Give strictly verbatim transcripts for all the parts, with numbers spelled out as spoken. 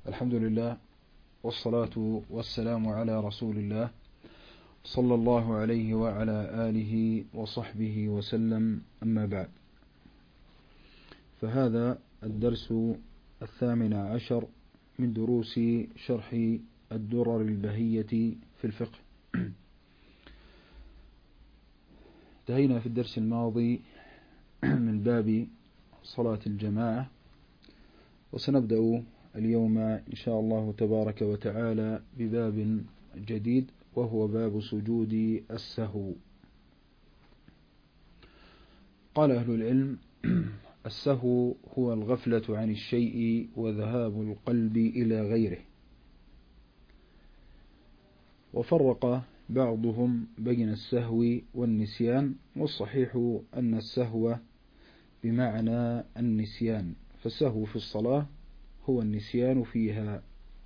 الحمد لله والصلاة والسلام على رسول الله صلى الله عليه وعلى آله وصحبه وسلم، أما بعد، فهذا الدرس الثامن عشر من دروس شرح الدرر البهية في الفقه. انتهينا في الدرس الماضي من باب صلاة الجماعة، وسنبدأ اليوم إن شاء الله تبارك وتعالى بباب جديد، وهو باب سجود السهو. قال أهل العلم: السهو هو الغفلة عن الشيء وذهاب القلب إلى غيره. وفرق بعضهم بين السهو والنسيان، والصحيح أن السهو بمعنى النسيان، فالسهو في الصلاة هو النسيان فيها.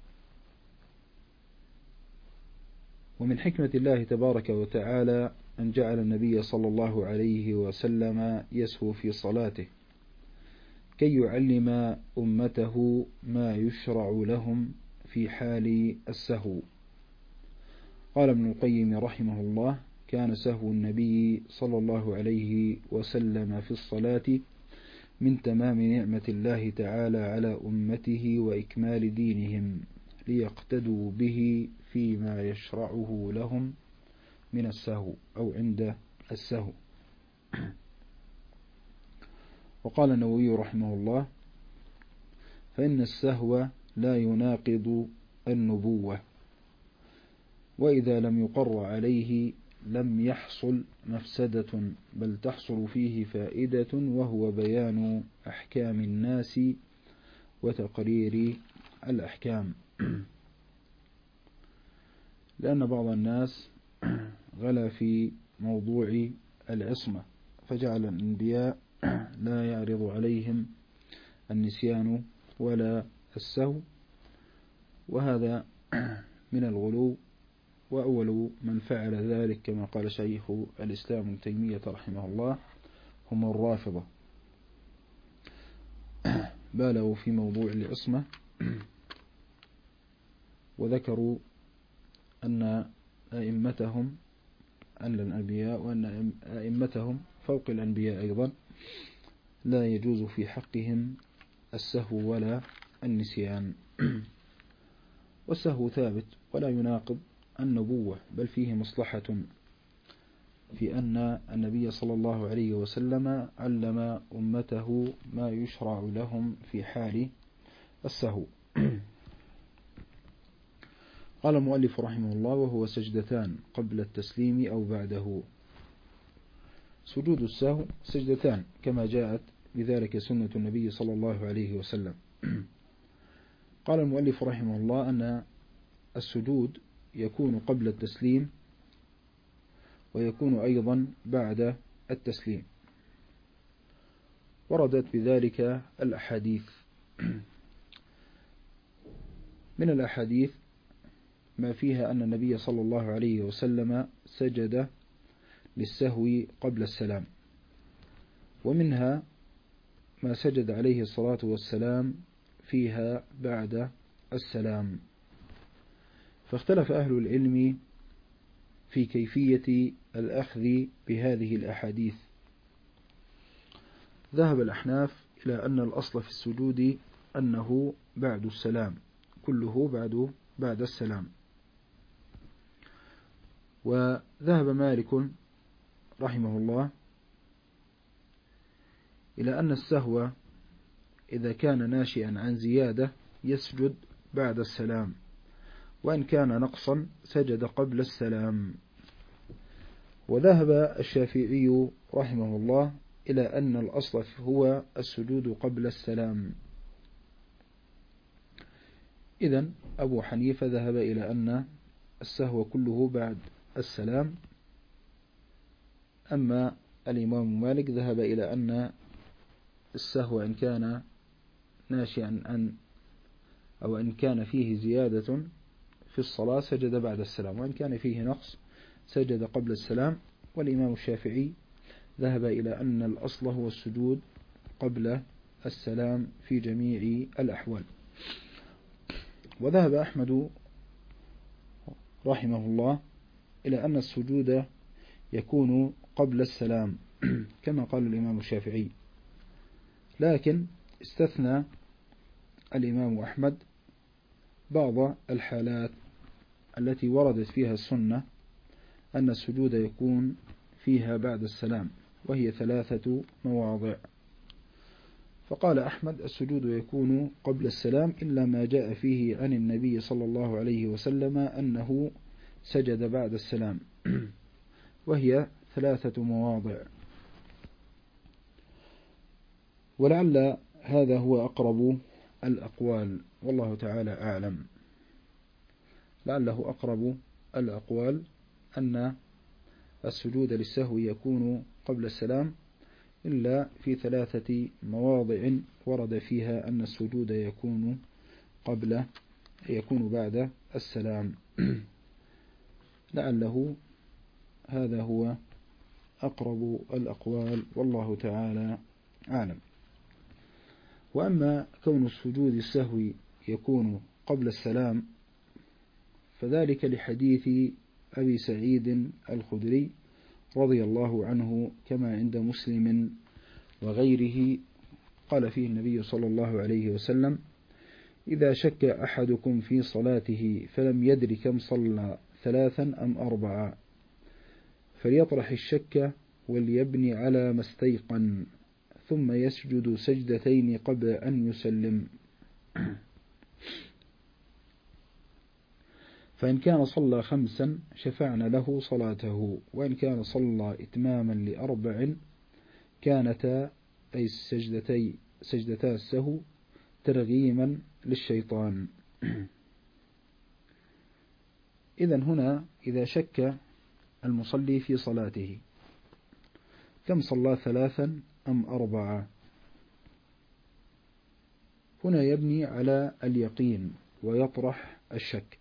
ومن حكمة الله تبارك وتعالى أن جعل النبي صلى الله عليه وسلم يسهو في صلاته كي يعلم أمته ما يشرع لهم في حال السهو. قال ابن القيم رحمه الله: كان سهو النبي صلى الله عليه وسلم في الصلاة من تمام نعمة الله تعالى على أمته وإكمال دينهم، ليقتدوا به فيما يشرعه لهم من السهو أو عند السهو. وقال النووي رحمه الله: فإن السهو لا يناقض النبوة، وإذا لم يقر عليه لم يحصل مفسدة، بل تحصل فيه فائدة، وهو بيان أحكام الناس وتقرير الأحكام. لأن بعض الناس غلا في موضوع العصمة، فجعل الأنبياء لا يعرض عليهم النسيان ولا السهو، وهذا من الغلو. وأول من فعل ذلك كما قال شيخ الإسلام ابن تيمية رحمه الله هم الرافضة، بالغوا في موضوع العصمة، وذكروا أن أئمتهم أن الأنبياء وأن أئمتهم فوق الأنبياء أيضا لا يجوز في حقهم السهو ولا النسيان. والسهو ثابت ولا يناقض النبوة، بل فيه مصلحة في أن النبي صلى الله عليه وسلم علم أمته ما يشرع لهم في حال السهو. قال المؤلف رحمه الله: وهو سجدتان قبل التسليم أو بعده. سجود السهو سجدتان كما جاءت بذلك سنة النبي صلى الله عليه وسلم. قال المؤلف رحمه الله أن السجود يكون قبل التسليم ويكون أيضا بعد التسليم، وردت بذلك الأحاديث. من الأحاديث ما فيها أن النبي صلى الله عليه وسلم سجد للسهو قبل السلام، ومنها ما سجد عليه الصلاة والسلام فيها بعد السلام. فاختلف أهل العلم في كيفية الأخذ بهذه الأحاديث. ذهب الأحناف إلى أن الأصل في السجود أنه بعد السلام، كله بعد بعد السلام. وذهب مالك رحمه الله إلى أن السهو إذا كان ناشئا عن زيادة يسجد بعد السلام، وإن كان نقصا سجد قبل السلام. وذهب الشافعي رحمه الله إلى أن الأصل هو السجود قبل السلام. إذن أبو حنيفة ذهب إلى أن السهو كله بعد السلام، أما الإمام مالك ذهب إلى أن السهو إن كان ناشئا عن أو إن كان فيه زيادة في الصلاة سجد بعد السلام، وإن كان فيه نقص سجد قبل السلام. والإمام الشافعي ذهب إلى أن الأصل هو السجود قبل السلام في جميع الأحوال. وذهب أحمد رحمه الله إلى أن السجود يكون قبل السلام كما قال الإمام الشافعي، لكن استثنى الإمام أحمد بعض الحالات التي وردت فيها السنة أن السجود يكون فيها بعد السلام، وهي ثلاثة مواضع. فقال أحمد السجود يكون قبل السلام إلا ما جاء فيه عن النبي صلى الله عليه وسلم أنه سجد بعد السلام، وهي ثلاثة مواضع. ولعل هذا هو أقرب الأقوال، والله تعالى أعلم. لعله أقرب الأقوال أن السجود للسهو يكون قبل السلام إلا في ثلاثة مواضع ورد فيها أن السجود يكون قبل يكون بعد السلام. لعله هذا هو أقرب الأقوال، والله تعالى أعلم. وأما كون السجود السهو يكون قبل السلام فذلك لحديث أبي سعيد الخدري رضي الله عنه كما عند مسلم وغيره، قال فيه النبي صلى الله عليه وسلم: إذا شك أحدكم في صلاته فلم يدر كم صلى ثلاثا أم أربعا فليطرح الشك وليبني على ما استيقن ثم يسجد سجدتين قبل أن يسلم. فإن كان صلى خمسا شفعنا له صلاته، وإن كان صلى إتماما لأربع كانتا أي السجدتي سجدتا السهو ترغيما للشيطان. إذن هنا إذا شك المصلي في صلاته كم صلى ثلاثا أم أربعة، هنا يبني على اليقين ويطرح الشك.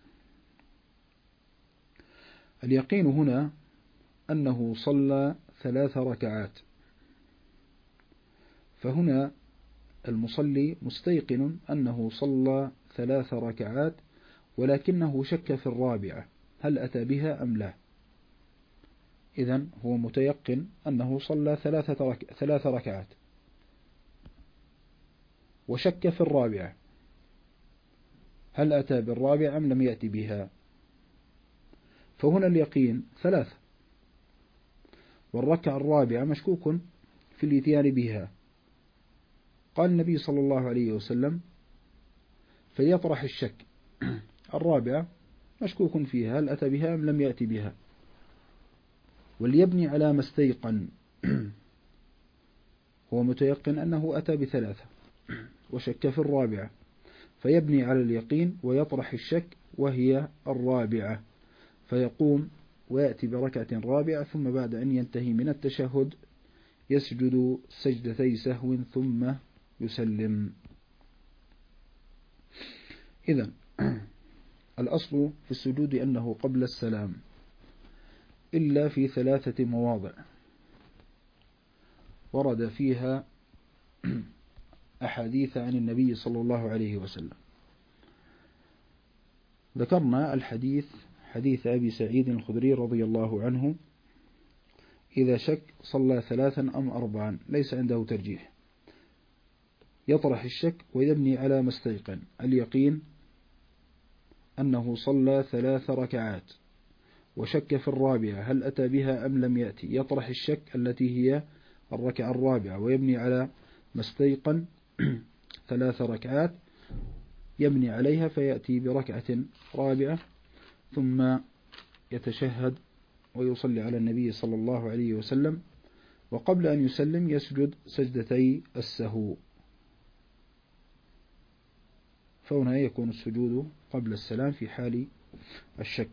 اليقين هنا أنه صلى ثلاث ركعات، فهنا المصلي مستيقن أنه صلى ثلاث ركعات ولكنه شك في الرابعة هل أتى بها أم لا. إذن هو متيقن أنه صلى ثلاثة رك... ثلاث ركعات وشك في الرابعة هل أتى بالرابعة أم لم يأتي بها، فهنا اليقين ثلاثة والركعة الرابعة مشكوك في الاتيان بها. قال النبي صلى الله عليه وسلم: فليطرح الشك، الرابعة مشكوك فيها هل أتى بها أم لم يأتي بها، وليبني على ما استيقن، هو متيقن أنه أتى بثلاثة وشك في الرابعة، فيبني على اليقين ويطرح الشك وهي الرابعة، فيقوم ويأتي بركعة رابعة، ثم بعد أن ينتهي من التشهد يسجد سجدتي سهو ثم يسلم. إذن الأصل في السجود أنه قبل السلام إلا في ثلاثة مواضع ورد فيها أحاديث عن النبي صلى الله عليه وسلم. ذكرنا الحديث حديث أبي سعيد الخدري رضي الله عنه: إذا شك صلى ثلاثا أم أربعا، ليس عنده ترجيح، يطرح الشك ويبني على ما استيقن. اليقين أنه صلى ثلاث ركعات وشك في الرابعة هل أتى بها أم لم يأتي، يطرح الشك التي هي الركعة الرابعة ويبني على ما استيقن ثلاث ركعات، يبني عليها فيأتي بركعة رابعة ثم يتشهد ويصلي على النبي صلى الله عليه وسلم، وقبل أن يسلم يسجد سجدتي السهو. فهنا يكون السجود قبل السلام في حال الشك.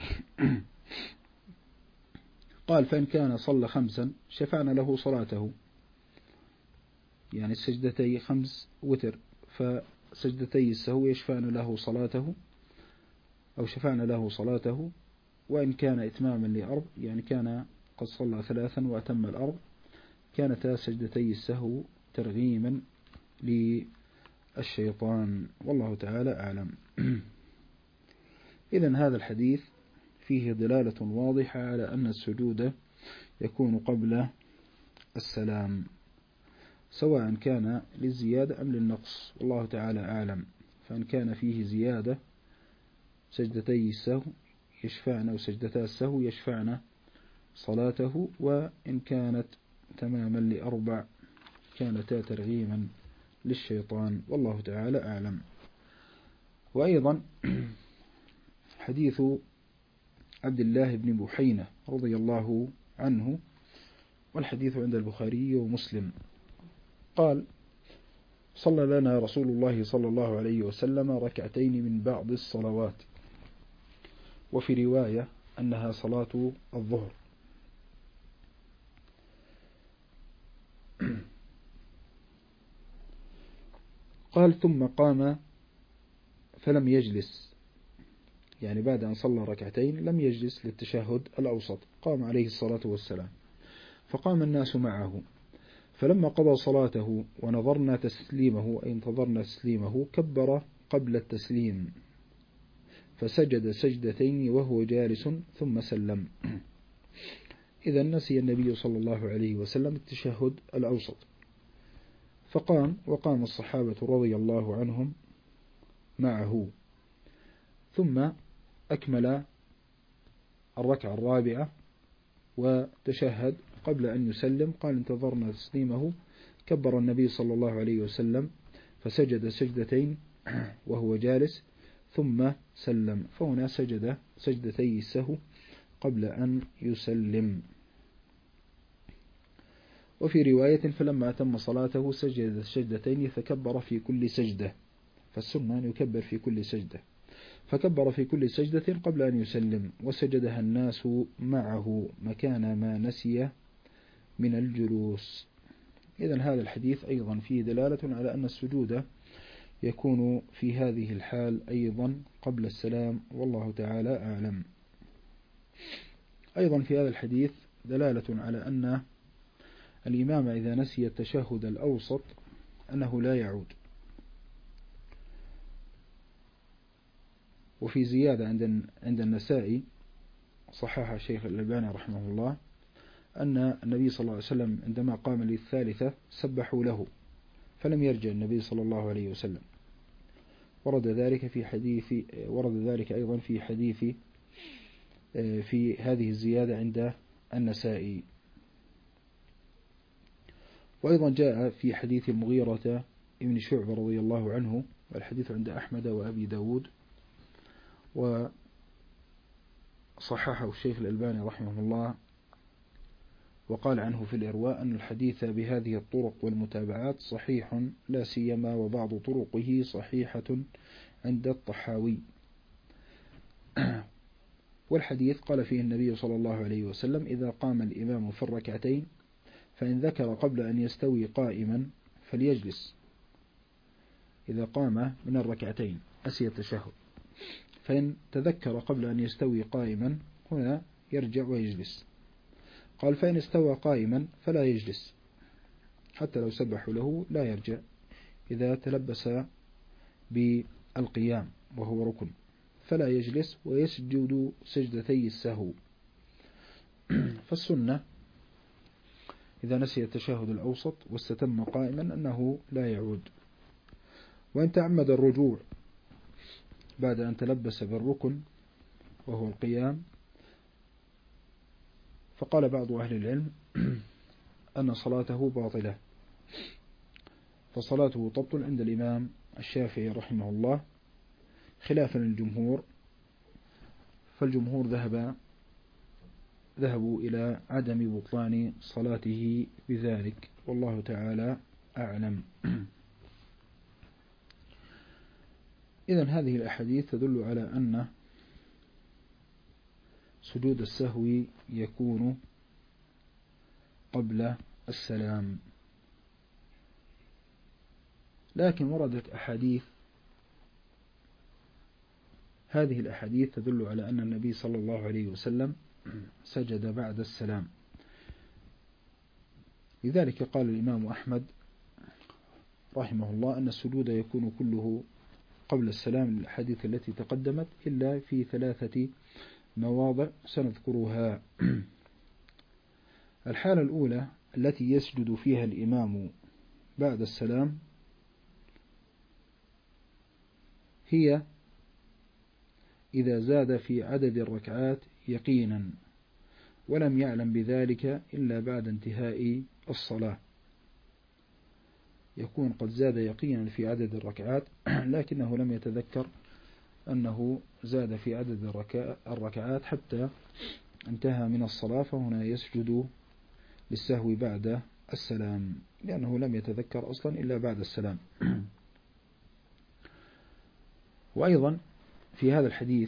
قال: فإن كان صلى خمسا شفعنا له صلاته، يعني السجدتي خمس وتر، فسجدتي السهو يشفعن له صلاته أو شفعنا له صلاته. وإن كان إتماما لأرض، يعني كان قد صلى ثلاثا وأتم الأرض، كانتا سجدتي السهو ترغيما الشيطان، والله تعالى أعلم. إذن هذا الحديث فيه دلالة واضحة على أن السجود يكون قبل السلام، سواء كان للزيادة أم للنقص، والله تعالى أعلم. فإن كان فيه زيادة سجدتي السهو يشفعن، أو سجدتا السهو يشفعن صلاته، وإن كانت تماما لأربع كانتا ترغيما للشيطان، والله تعالى أعلم. وأيضا حديث عبد الله بن بحينة رضي الله عنه، والحديث عند البخاري ومسلم، قال: صلى لنا رسول الله صلى الله عليه وسلم ركعتين من بعض الصلوات، وفي رواية أنها صلاة الظهر. قال: ثم قام فلم يجلس، يعني بعد أن صلى ركعتين لم يجلس للتشهد الأوسط، قام عليه الصلاة والسلام، فقام الناس معه، فلما قضى صلاته ونظرنا تسليمه، أي انتظرنا تسليمه، كبر قبل التسليم، فسجد سجدتين وهو جالس ثم سلم. إذا نسي النبي صلى الله عليه وسلم التشهد الأوسط، فقام، وقام الصحابة رضي الله عنهم معه، ثم أكمل الركعة الرابعة وتشهد قبل أن يسلم. قال: انتظرنا تسليمه، كبر النبي صلى الله عليه وسلم فسجد سجدتين وهو جالس ثم سلم، فهنا سجد سجدتي السهو قبل أن يسلم. وفي رواية: فلما أتم صلاته سجد سجدتين فكبر في كل سجدة، فالسنة أن يكبر في كل سجدة، فكبر في كل سجدة قبل أن يسلم، وسجدها الناس معه مكان ما نسي من الجلوس. إذن هذا الحديث أيضا فيه دلالة على أن السجود يكون في هذه الحال أيضا قبل السلام، والله تعالى أعلم. أيضا في هذا الحديث دلالة على أن الإمام إذا نسي التشهد الأوسط أنه لا يعود. وفي زيادة عند عند النسائي صحح الشيخ الألباني رحمه الله أن النبي صلى الله عليه وسلم عندما قام للثالثة سبحوا له فلم يرجع النبي صلى الله عليه وسلم. ورد ذلك في حديث ورد ذلك أيضا في حديث في هذه الزيادة عند النسائي. وأيضا جاء في حديث المغيرة ابن شعبة رضي الله عنه، والحديث عند أحمد وأبي داود، وصححه الشيخ الألباني رحمه الله، وقال عنه في الإرواء أن الحديث بهذه الطرق والمتابعات صحيح، لا سيما وبعض طرقه صحيحة عند الطحاوي. والحديث قال فيه النبي صلى الله عليه وسلم: إذا قام الإمام في الركعتين فإن ذكر قبل أن يستوي قائما فليجلس. إذا قام من الركعتين أسي التشهد، فإن تذكر قبل أن يستوي قائما هنا يرجع ويجلس. قال: فإن استوى قائما فلا يجلس، حتى لو سبحوا له لا يرجع إذا تلبس بالقيام وهو ركن، فلا يجلس ويسجد سجدتي السهو. فالسنة إذا نسي التشهد الأوسط واستتم قائما أنه لا يعود. وإن تعمد الرجوع بعد أن تلبس بالركن وهو القيام، فقال بعض أهل العلم أن صلاته باطلة، فصلاته تبطل عند الإمام الشافعي رحمه الله خلافا للجمهور، فالجمهور ذهب ذهبوا إلى عدم بطلان صلاته بذلك، والله تعالى أعلم. إذن هذه الأحاديث تدل على أن سجود السهو يكون قبل السلام. لكن وردت أحاديث، هذه الأحاديث تدل على أن النبي صلى الله عليه وسلم سجد بعد السلام. لذلك قال الإمام أحمد رحمه الله أن السجود يكون كله قبل السلام للأحاديث التي تقدمت إلا في ثلاثة مواضع سنذكرها. الحالة الأولى التي يسجد فيها الإمام بعد السلام هي إذا زاد في عدد الركعات يقينا ولم يعلم بذلك إلا بعد انتهاء الصلاة. يكون قد زاد يقينا في عدد الركعات لكنه لم يتذكر أنه زاد في عدد الركعات حتى انتهى من الصلاة، فهنا يسجد للسهو بعد السلام لأنه لم يتذكر أصلا إلا بعد السلام. وأيضا في هذا الحديث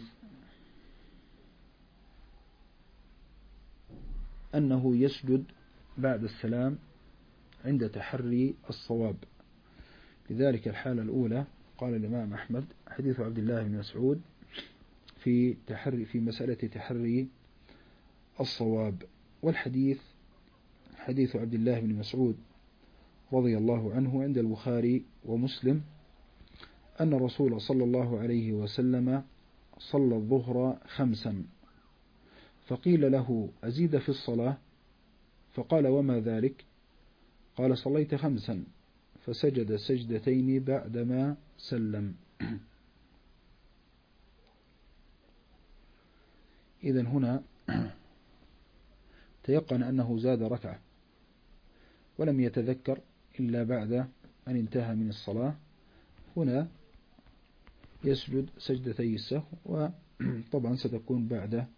أنه يسجد بعد السلام عند تحري الصواب. لذلك الحالة الأولى قال الإمام أحمد حديث عبد الله بن مسعود في تحري في مسألة تحري الصواب، والحديث حديث عبد الله بن مسعود رضي الله عنه عند البخاري ومسلم أن الرسول صلى الله عليه وسلم صلى الظهر خمسا فقيل له أزيد في الصلاة؟ فقال وما ذلك؟ قال صليت خمسا، فسجد سجدتين بعدما سلم. إذن هنا تيقن أنه زاد ركعة ولم يتذكر إلا بعد أن انتهى من الصلاة، هنا يسجد سجدتي السهو، وطبعا ستكون بعد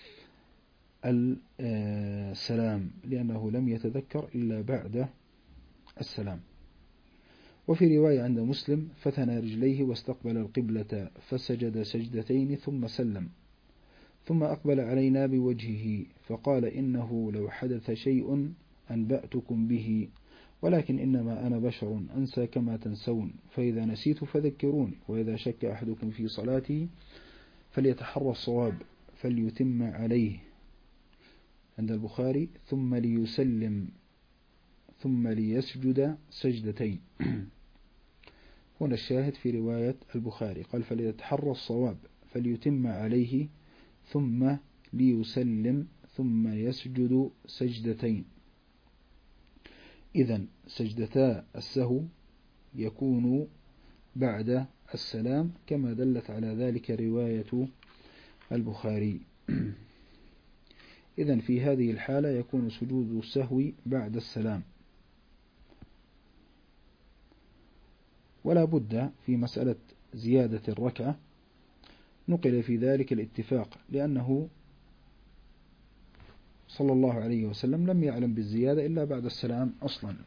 السلام لأنه لم يتذكر إلا بعد السلام. وفي رواية عند مسلم فثنى رجليه واستقبل القبلة فسجد سجدتين ثم سلم، ثم أقبل علينا بوجهه فقال إنه لو حدث شيء أنبأتكم به، ولكن إنما أنا بشر أنسى كما تنسون، فإذا نسيت فذكروني، وإذا شك أحدكم في صلاته فليتحرى الصواب فليتم عليه. عند البخاري ثم ليسلم ثم ليسجد سجدتين. هنا الشاهد في رواية البخاري قال فليتحرى الصواب فليتم عليه ثم ليسلم ثم يسجد سجدتين. إذن سجدتا السهو يكون بعد السلام كما دلت على ذلك رواية البخاري. إذن في هذه الحالة يكون سجود السهو بعد السلام. ولا بد في مسألة زيادة الركعة نقل في ذلك الاتفاق، لأنه صلى الله عليه وسلم لم يعلم بالزيادة إلا بعد السلام أصلا.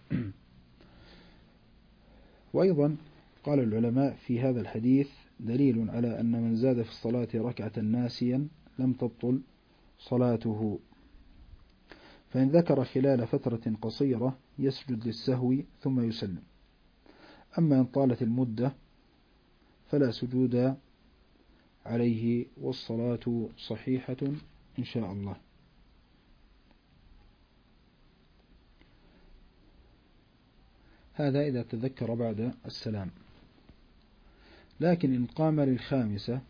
وأيضا قال العلماء في هذا الحديث دليل على أن من زاد في الصلاة ركعة ناسيا لم تبطل صلاته، فإن ذكر خلال فترة قصيرة يسجد للسهو ثم يسلم، أما إن طالت المدة فلا سجود عليه والصلاة صحيحة إن شاء الله. هذا إذا تذكر بعد السلام. لكن إن قام للخامسة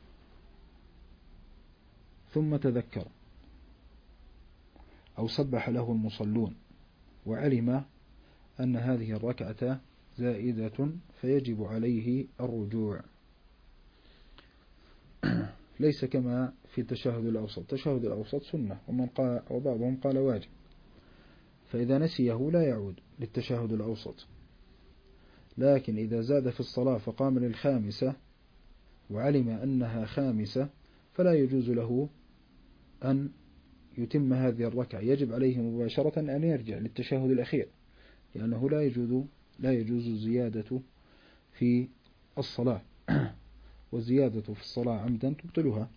ثم تذكر أو سبح له المصلون وعلم أن هذه الركعة زائدة فيجب عليه الرجوع، ليس كما في التشهد الأوسط. التشهد الأوسط سنة ومن قال وبعضهم قال واجب، فإذا نسيه لا يعود للتشهد الأوسط. لكن إذا زاد في الصلاة فقام للخامسة وعلم أنها خامسة فلا يجوز له أن يتم هذه الركعة، يجب عليه مباشرة أن يرجع للتشهد الأخير، لأنه لا يجوز لا يجوز الزيادة في الصلاة، والزيادة في الصلاة عمدا تبطلها.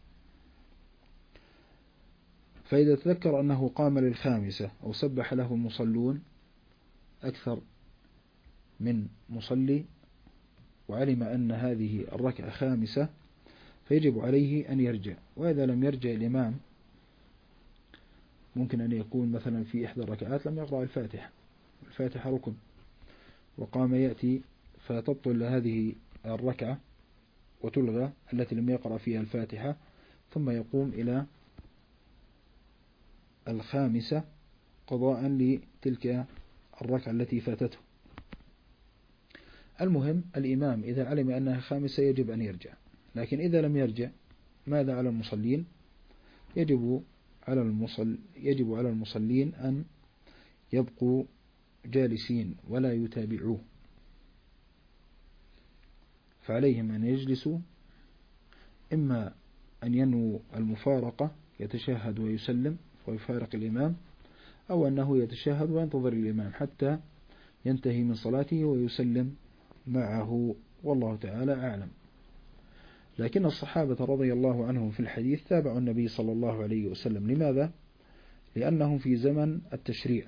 فإذا تذكر أنه قام للخامسة أو سبح له المصلون أكثر من مصلي وعلم أن هذه الركعة خامسة فيجب عليه أن يرجع. وإذا لم يرجع الإمام ممكن أن يكون مثلا في إحدى الركعات لم يقرأ الفاتحة، الفاتحة ركن، وقام يأتي فتبطل هذه الركعة وتلغى التي لم يقرأ فيها الفاتحة، ثم يقوم إلى الخامسة قضاء لتلك الركعة التي فاتته. المهم الإمام إذا علم أنها خامسة يجب أن يرجع، لكن إذا لم يرجع ماذا على المصلين؟ يجب على المصل يجب على المصلين أن يبقوا جالسين ولا يتابعوه، فعليهم أن يجلسوا، إما أن ينووا المفارقة يتشهد ويسلم ويفارق الإمام، أو أنه يتشهد وينتظر الإمام حتى ينتهي من صلاته ويسلم معه، والله تعالى أعلم. لكن الصحابة رضي الله عنهم في الحديث تابعوا النبي صلى الله عليه وسلم. لماذا؟ لأنهم في زمن التشريع،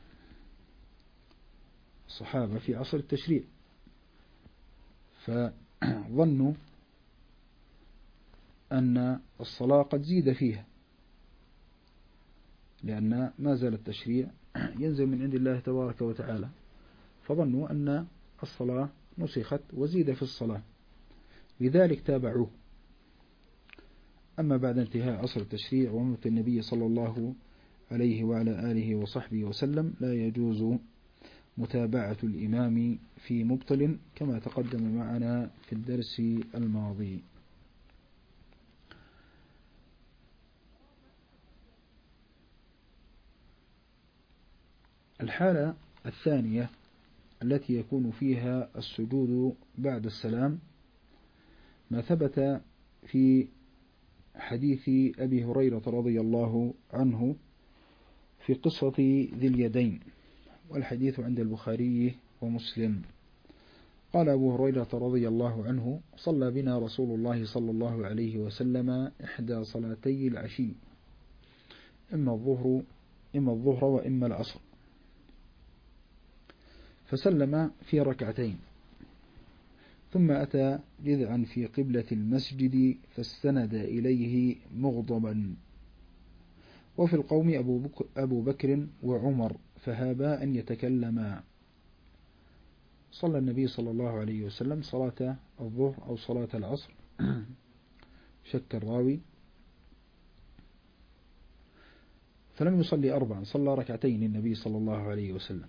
الصحابة في عصر التشريع، فظنوا أن الصلاة قد زيد فيها، لأن ما زال التشريع ينزل من عند الله تبارك وتعالى، فظنوا أن الصلاة نسخت وزيد في الصلاة، لذلك تابعوه. أما بعد انتهاء عصر التشريع وموت النبي صلى الله عليه وعلى آله وصحبه وسلم لا يجوز متابعة الإمام في مبطل كما تقدم معنا في الدرس الماضي. الحالة الثانية التي يكون فيها السجود بعد السلام ما ثبت في حديث أبي هريرة رضي الله عنه في قصة ذي اليدين، والحديث عند البخاري ومسلم. قال أبو هريرة رضي الله عنه: صلى بنا رسول الله صلى الله عليه وسلم إحدى صلاتي العشي، إما الظهر إما الظهر وإما العصر، فسلم في ركعتين، ثم أتى جذعا في قبلة المسجد فاستند إليه مغضبا، وفي القوم أبو بكر وعمر فهابا أن يتكلما. صلى النبي صلى الله عليه وسلم صلاة الظهر أو صلاة العصر، شك الراوي، فلم يصلي أربعا، صلى ركعتين النبي صلى الله عليه وسلم،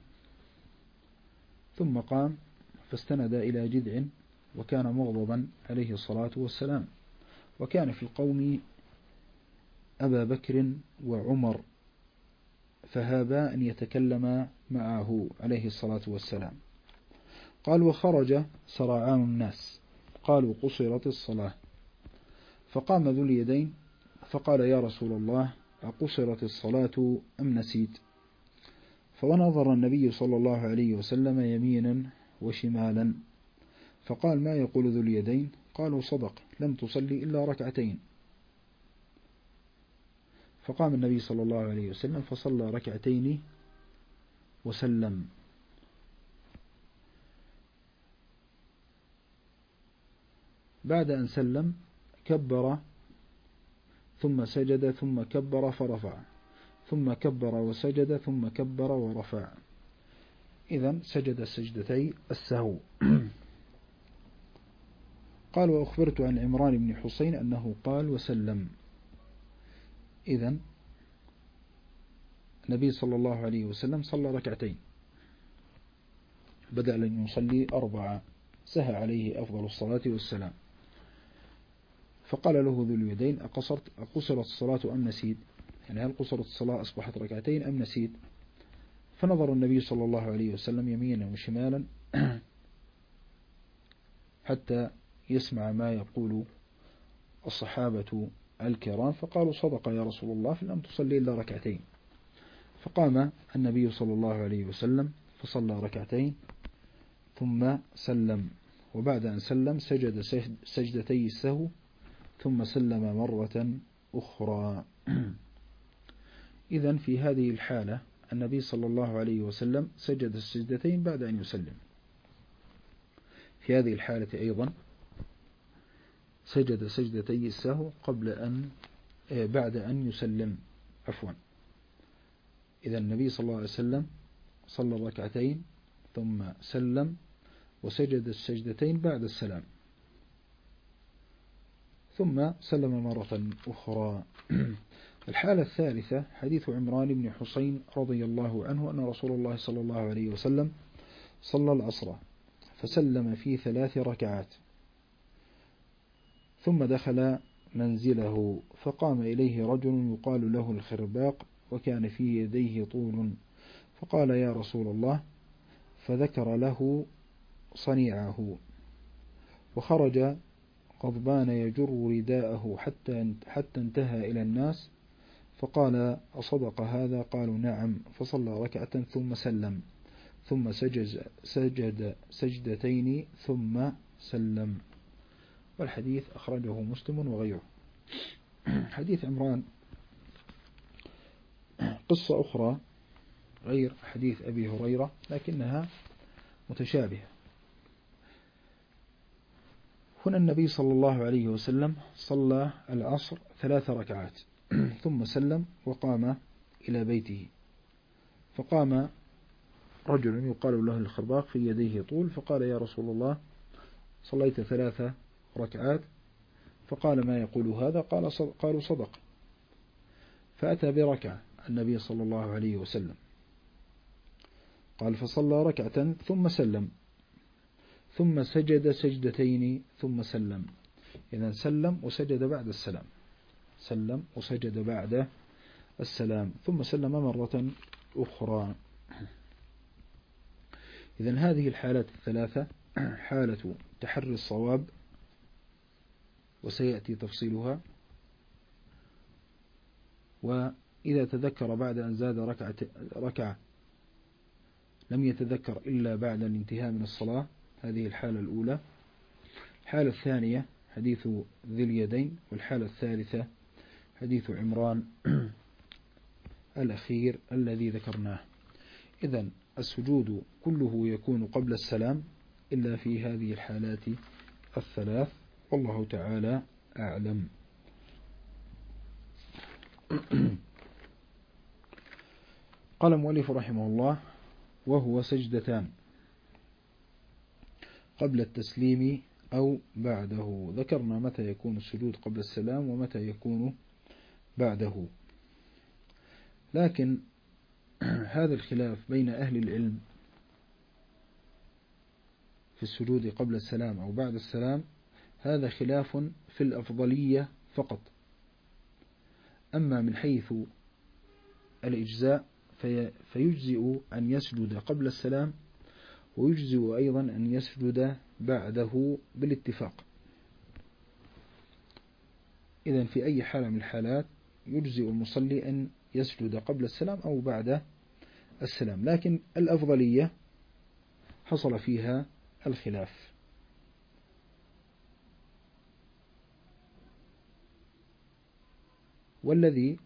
ثم قام فاستند إلى جذع وكان مغضبا عليه الصلاة والسلام، وكان في القوم أبا بكر وعمر فهابا أن يتكلم معه عليه الصلاة والسلام. قال: وخرج سرعان الناس، قالوا: قصرت الصلاة. فقام ذو اليدين فقال: يا رسول الله، أقصرت الصلاة أم نسيت؟ فنظر النبي صلى الله عليه وسلم يمينا وشمالا، فقال: ما يقول ذو اليدين؟ قالوا: صدق، لم تصلي إلا ركعتين. فقام النبي صلى الله عليه وسلم فصلى ركعتين وسلم. بعد أن سلم كبر ثم سجد ثم كبر فرفع، ثم كبر وسجد ثم كبر ورفع، إذن سجد سجدتي السهو. قال: وأخبرت عن عمران بن حسين أنه قال: وسلم. إذن النبي صلى الله عليه وسلم صلى ركعتين بدأ أن يصلي أربعة، سهى عليه أفضل الصلاة والسلام. فقال له ذو اليدين: أقصرت أقصرت الصلاة أم نسيت؟ يعني هل قصرت الصلاة أصبحت ركعتين أم نسيت؟ فنظر النبي صلى الله عليه وسلم يمينا وشمالا حتى يسمع ما يقول الصحابة الكرام، فقالوا: صدق يا رسول الله، فلم تصلي إلا ركعتين. فقام النبي صلى الله عليه وسلم فصلى ركعتين ثم سلم، وبعد أن سلم سجد سجدتي السهو ثم سلم مرة أخرى. إذن في هذه الحالة النبي صلى الله عليه وسلم سجد السجدتين بعد أن يسلم. في هذه الحالة أيضا سجد سجدتي السهو قبل أن بعد أن يسلم عفوا. إذا النبي صلى الله عليه وسلم صلى ركعتين ثم سلم، وسجد السجدتين بعد السلام، ثم سلم مرة أخرى. الحالة الثالثة حديث عمران بن حسين رضي الله عنه أن رسول الله صلى الله عليه وسلم صلى العصر فسلم في ثلاث ركعات، ثم دخل منزله فقام إليه رجل يقال له الخرباق وكان في يديه طول، فقال يا رسول الله، فذكر له صنيعه، وخرج غضبان يجر رداءه حتى حتى انتهى إلى الناس، فقال أصدق هذا؟ قالوا نعم، فصلى ركعة ثم سلم، ثم سجد, سجد سجدتين ثم سلم. والحديث أخرجه مسلم وغيره. حديث عمران قصة أخرى غير حديث أبي هريرة لكنها متشابهة. هنا النبي صلى الله عليه وسلم صلى العصر ثلاث ركعات ثم سلم وقام إلى بيته، فقام رجل يقال له الخرباق في يديه طول، فقال يا رسول الله صليت ثلاث ركعات، فقال ما يقول هذا؟ قال قالوا صدق. فأتى بركعة النبي صلى الله عليه وسلم، قال فصلى ركعة ثم سلم، ثم سجد سجدتين ثم سلم. إذن سلم وسجد بعد السلام، سلم وسجد بعد السلام، ثم سلم مرة أخرى. إذن هذه الحالات الثلاثة حالة تحري الصواب وسيأتي تفصيلها، وإذا تذكر بعد أن زاد ركعة, ركعة لم يتذكر إلا بعد الانتهاء من الصلاة، هذه الحالة الأولى. الحالة الثانية حديث ذي اليدين، والحالة الثالثة حديث عمران الأخير الذي ذكرناه. إذن السجود كله يكون قبل السلام إلا في هذه الحالات الثلاث، والله تعالى أعلم. قال المؤلف رحمه الله وهو سجدتان قبل التسليم أو بعده. ذكرنا متى يكون السجود قبل السلام ومتى يكون بعده، لكن هذا الخلاف بين أهل العلم في السجود قبل السلام أو بعد السلام هذا خلاف في الأفضلية فقط. أما من حيث الإجزاء فيجزئ أن يسجد قبل السلام، ويجزئ أيضا أن يسجد بعده بالاتفاق. إذن في أي حالة من الحالات يجزئ المصلي أن يسجد قبل السلام أو بعد السلام، لكن الأفضلية حصل فيها الخلاف. والذي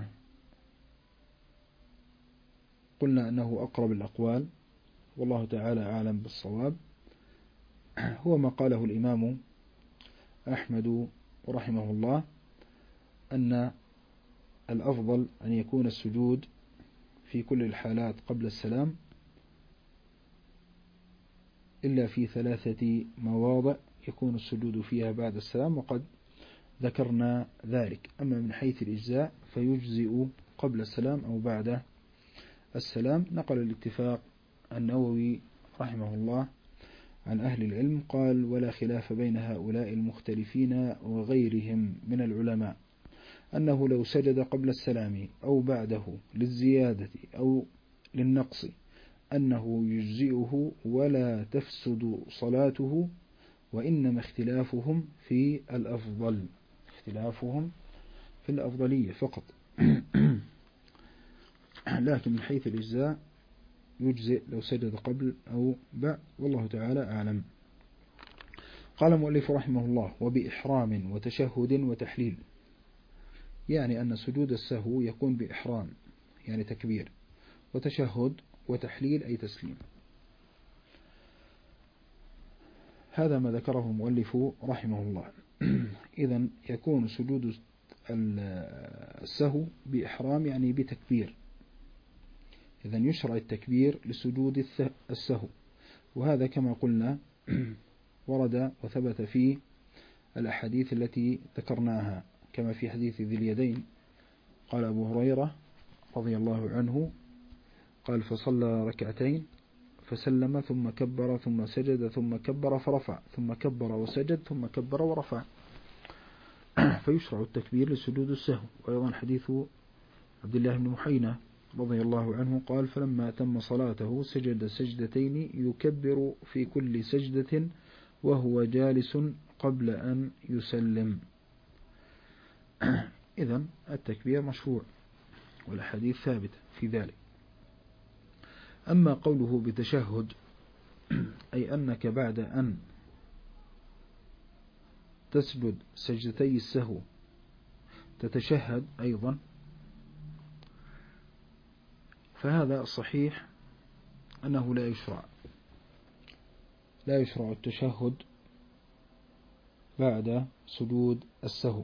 قلنا أنه أقرب الأقوال والله تعالى أعلم بالصواب هو ما قاله الإمام أحمد رحمه الله، أن الأفضل أن يكون السجود في كل الحالات قبل السلام إلا في ثلاثة مواضع يكون السجود فيها بعد السلام، وقد ذكرنا ذلك. أما من حيث الإجزاء فيجزئ قبل السلام أو بعد السلام. نقل الاتفاق النووي رحمه الله عن أهل العلم قال ولا خلاف بين هؤلاء المختلفين وغيرهم من العلماء أنه لو سجد قبل السلام أو بعده للزيادة أو للنقص أنه يجزئه ولا تفسد صلاته، وإنما اختلافهم في الأفضل، اختلافهم في الأفضلية فقط. لكن من حيث الإجزاء يجزئ لو سجد قبل أو بعد، والله تعالى أعلم. قال المؤلف رحمه الله وبإحرام وتشهد وتحليل، يعني أن سجود السهو يكون بإحرام يعني تكبير، وتشهد وتحليل أي تسليم. هذا ما ذكره المؤلف رحمه الله. إذن يكون سجود السهو بإحرام يعني بتكبير، إذن يشرع التكبير لسجود السهو، وهذا كما قلنا ورد وثبت في الأحاديث التي ذكرناها، كما في حديث ذي اليدين قال أبو هريرة رضي الله عنه قال فصلى ركعتين فسلم ثم كبر ثم سجد ثم كبر فرفع ثم كبر وسجد ثم كبر ورفع. فيشرع التكبير لسجود السهو. وأيضا حديث عبد الله بن محينة رضي الله عنه قال فلما تم صلاته سجد سجدتين يكبر في كل سجدة وهو جالس قبل أن يسلم. إذن التكبير مشروع والحديث ثابت في ذلك. أما قوله بتشهد أي أنك بعد أن تسجد سجدتي السهو تتشهد أيضا، فهذا الصحيح أنه لا يشرع لا يشرع التشهد بعد سجود السهو.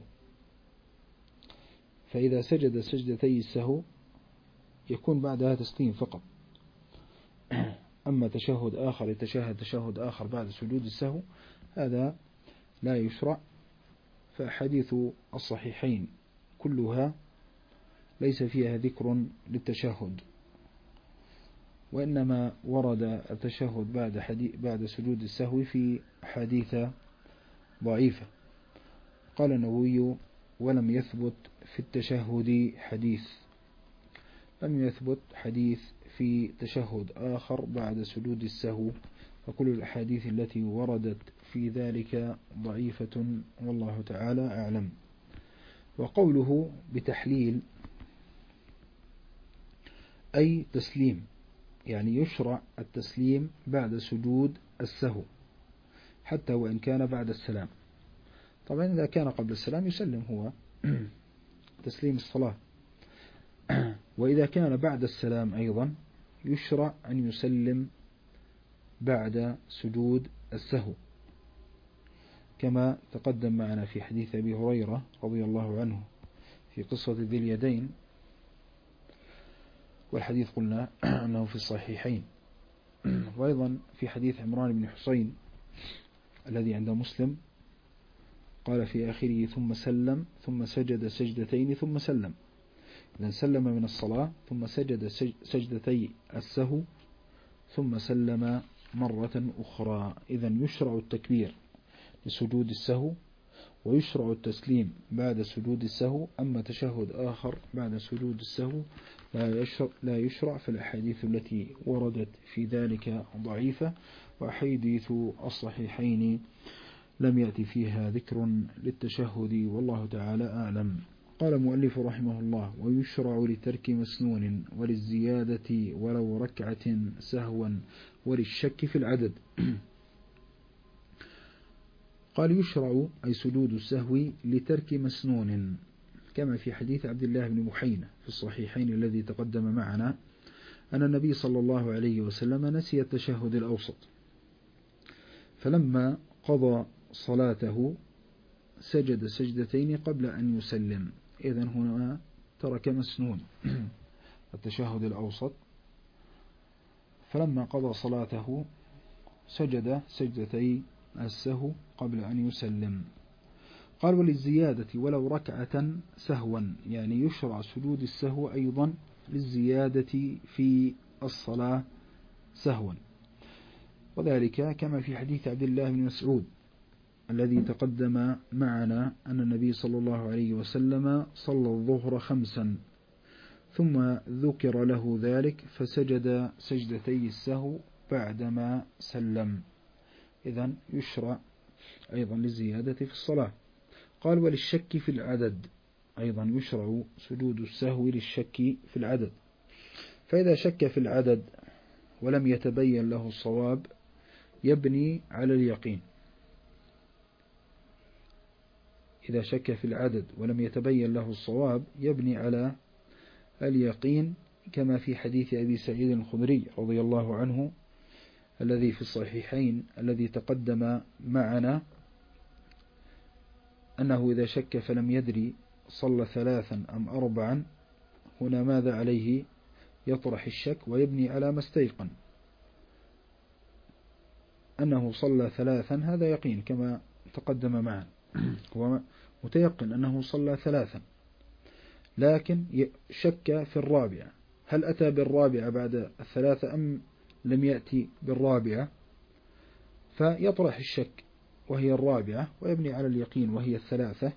فإذا سجد سجدتي السهو يكون بعدها تسليم فقط. أما تشهد آخر يتشهد تشهد آخر بعد سجود السهو هذا لا يشرع. فأحاديث الصحيحين كلها ليس فيها ذكر للتشهد، وإنما ورد التشهد بعد حديث بعد سجود السهو في حديث ضعيفة. قال النووي ولم يثبت في التشهد حديث لم يثبت حديث في تشهد آخر بعد سجود السهو، فكل الأحاديث التي وردت في ذلك ضعيفة والله تعالى أعلم. وقوله بتحليل أي تسليم، يعني يشرع التسليم بعد سجود السهو حتى وإن كان بعد السلام. طبعا إذا كان قبل السلام يسلم هو تسليم الصلاة، وإذا كان بعد السلام أيضا يشرع أن يسلم بعد سجود السهو، كما تقدم معنا في حديث أبي هريرة رضي الله عنه في قصة ذي اليدين، والحديث قلنا أنه في الصحيحين. وأيضا في حديث عمران بن حسين الذي عند مسلم قال في آخره ثم سلم ثم سجد سجدتين ثم سلم. إذن سلم من الصلاة ثم سجد سجدتي السهو ثم سلم مرة أخرى. إذن يشرع التكبير لسجود السهو ويشرع التسليم بعد سجود السهو. أما تشهد آخر بعد سجود السهو لا يشرع, لا يشرع في الأحاديث التي وردت في ذلك ضعيفة، وأحاديث الصحيحين لم يأتي فيها ذكر للتشهد والله تعالى أعلم. قال المؤلف رحمه الله ويشرع لترك مسنون وللزيادة ولو ركعة سهوا وللشك في العدد. قال يشرع أي سجود السهو لترك مسنون، كما في حديث عبد الله بن محينة في الصحيحين الذي تقدم معنا أن النبي صلى الله عليه وسلم نسي التشهد الأوسط، فلما قضى صلاته سجد سجدتين قبل أن يسلم. إذن هنا ترك مسنون التشهد الأوسط، فلما قضى صلاته سجد سجدتي السهو قبل أن يسلم. قال وللزيادة ولو ركعة سهوا، يعني يشرع سجود السهو أيضا للزيادة في الصلاة سهوا، وذلك كما في حديث عبد الله بن مسعود الذي تقدم معنا أن النبي صلى الله عليه وسلم صلى الظهر خمسا ثم ذكر له ذلك فسجد سجدتي السهو بعدما سلم. إذن يشرع أيضا للزيادة في الصلاة. قال وللشك في العدد أيضا يشرع سجود السهو للشك في العدد، فإذا شك في العدد ولم يتبين له الصواب يبني على اليقين. إذا شك في العدد ولم يتبين له الصواب يبني على اليقين، كما في حديث أبي سعيد الخدري رضي الله عنه الذي في الصحيحين الذي تقدم معنا أنه إذا شك فلم يدري صلى ثلاثا أم أربعا. هنا ماذا عليه؟ يطرح الشك ويبني على ما استيقن أنه صلى ثلاثا هذا يقين كما تقدم معنا، هو متيقن أنه صلى ثلاثا، لكن شك في الرابعة، هل أتى بالرابعة بعد الثلاثة أم لم يأتي بالرابعة، فيطرح الشك وهي الرابعة ويبني على اليقين وهي الثلاثة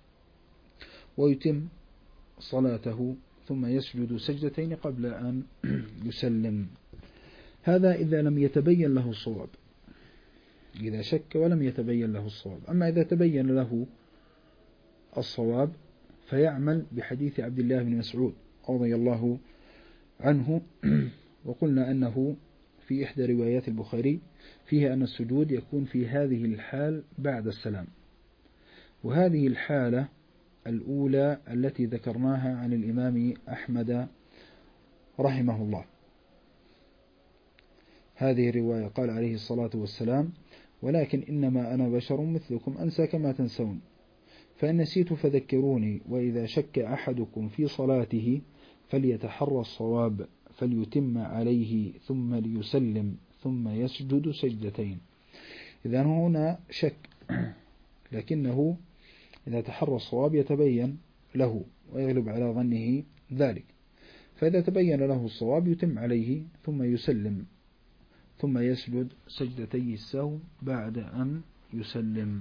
ويتم صلاته ثم يسجد سجدتين قبل أن يسلم. هذا إذا لم يتبين له الصواب، إذا شك ولم يتبين له الصواب. أما إذا تبين له الصواب فيعمل بحديث عبد الله بن مسعود رضي الله عنه، وقلنا أنه في إحدى روايات البخاري فيها أن السجود يكون في هذه الحال بعد السلام، وهذه الحالة الأولى التي ذكرناها عن الإمام أحمد رحمه الله. هذه الرواية قال عليه الصلاة والسلام: ولكن إنما أنا بشر مثلكم أنسى كما تنسون، فإن نسيت فذكروني، وإذا شك أحدكم في صلاته فليتحرى الصواب فليتم عليه ثم ليسلم ثم يسجد سجدتين. إذا هنا شك، لكنه إذا تحرى الصواب يتبين له ويغلب على ظنه ذلك، فإذا تبين له الصواب يتم عليه ثم يسلم ثم يسجد سجدتي السهو بعد أن يسلم.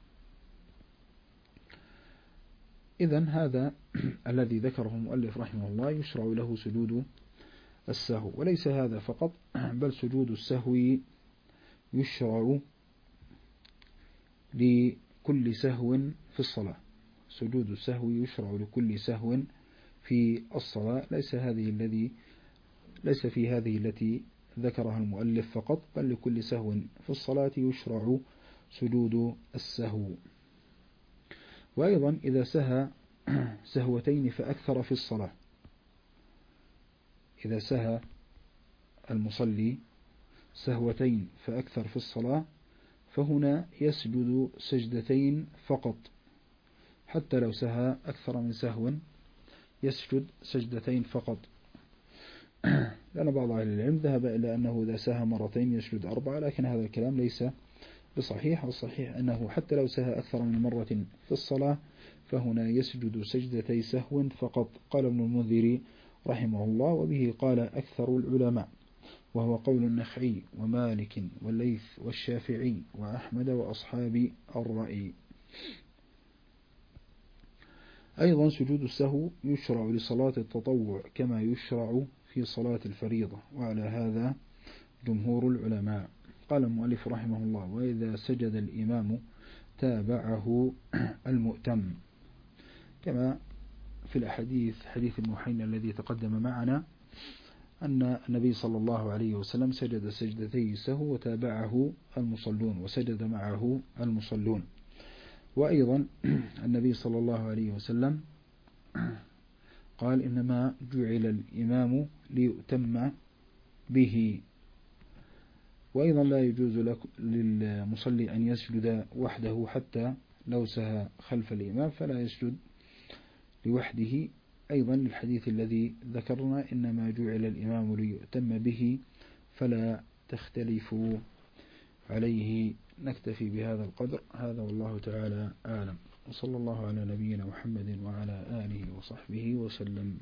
إذن هذا الذي ذكره المؤلف رحمه الله يشرع له سجود السهو، وليس هذا فقط، بل سجود السهو يشرع لكل سهو في الصلاة. سجود السهو يشرع لكل سهو في الصلاة، ليس هذه الذي ليس في هذه التي ذكرها المؤلف فقط، بل لكل سهو في الصلاة يشرع سجود السهو. وأيضا إذا سهى سهوتين فأكثر في الصلاة، إذا سهى المصلي سهوتين فأكثر في الصلاة فهنا يسجد سجدتين فقط، حتى لو سهى أكثر من سهو يسجد سجدتين فقط، لأن بعض أهل العلم ذهب إلى أنه إذا سهى مرتين يسجد أربعة، لكن هذا الكلام ليس بصحيح. والصحيح أنه حتى لو سهى أكثر من مرة في الصلاة فهنا يسجد سجدتي سهو فقط. قال ابن المنذر رحمه الله: وبه قال أكثر العلماء، وهو قول النخعي ومالك والليث والشافعي وأحمد وأصحاب الرأي. أيضا سجود السهو يشرع لصلاة التطوع كما يشرع في صلاة الفريضة، وعلى هذا جمهور العلماء. قال المؤلف رحمه الله: وإذا سجد الإمام تابعه المؤتم، كما في الأحاديث حديث المحين الذي تقدم معنا أن النبي صلى الله عليه وسلم سجد سجدتي السهو وتابعه المصلون وسجد معه المصلون. وأيضا النبي صلى الله عليه وسلم قال: إنما جعل الإمام ليؤتم به. وأيضا لا يجوز للمصلي أن يسجد وحده، حتى لو سهى خلف الإمام فلا يسجد لوحده. أيضا الحديث الذي ذكرنا: إنما جعل الإمام ليؤتم به فلا تختلفوا عليه. نكتفي بهذا القدر، هذا والله تعالى أعلم، وصلى الله على نبينا محمد وعلى آله وصحبه وسلم.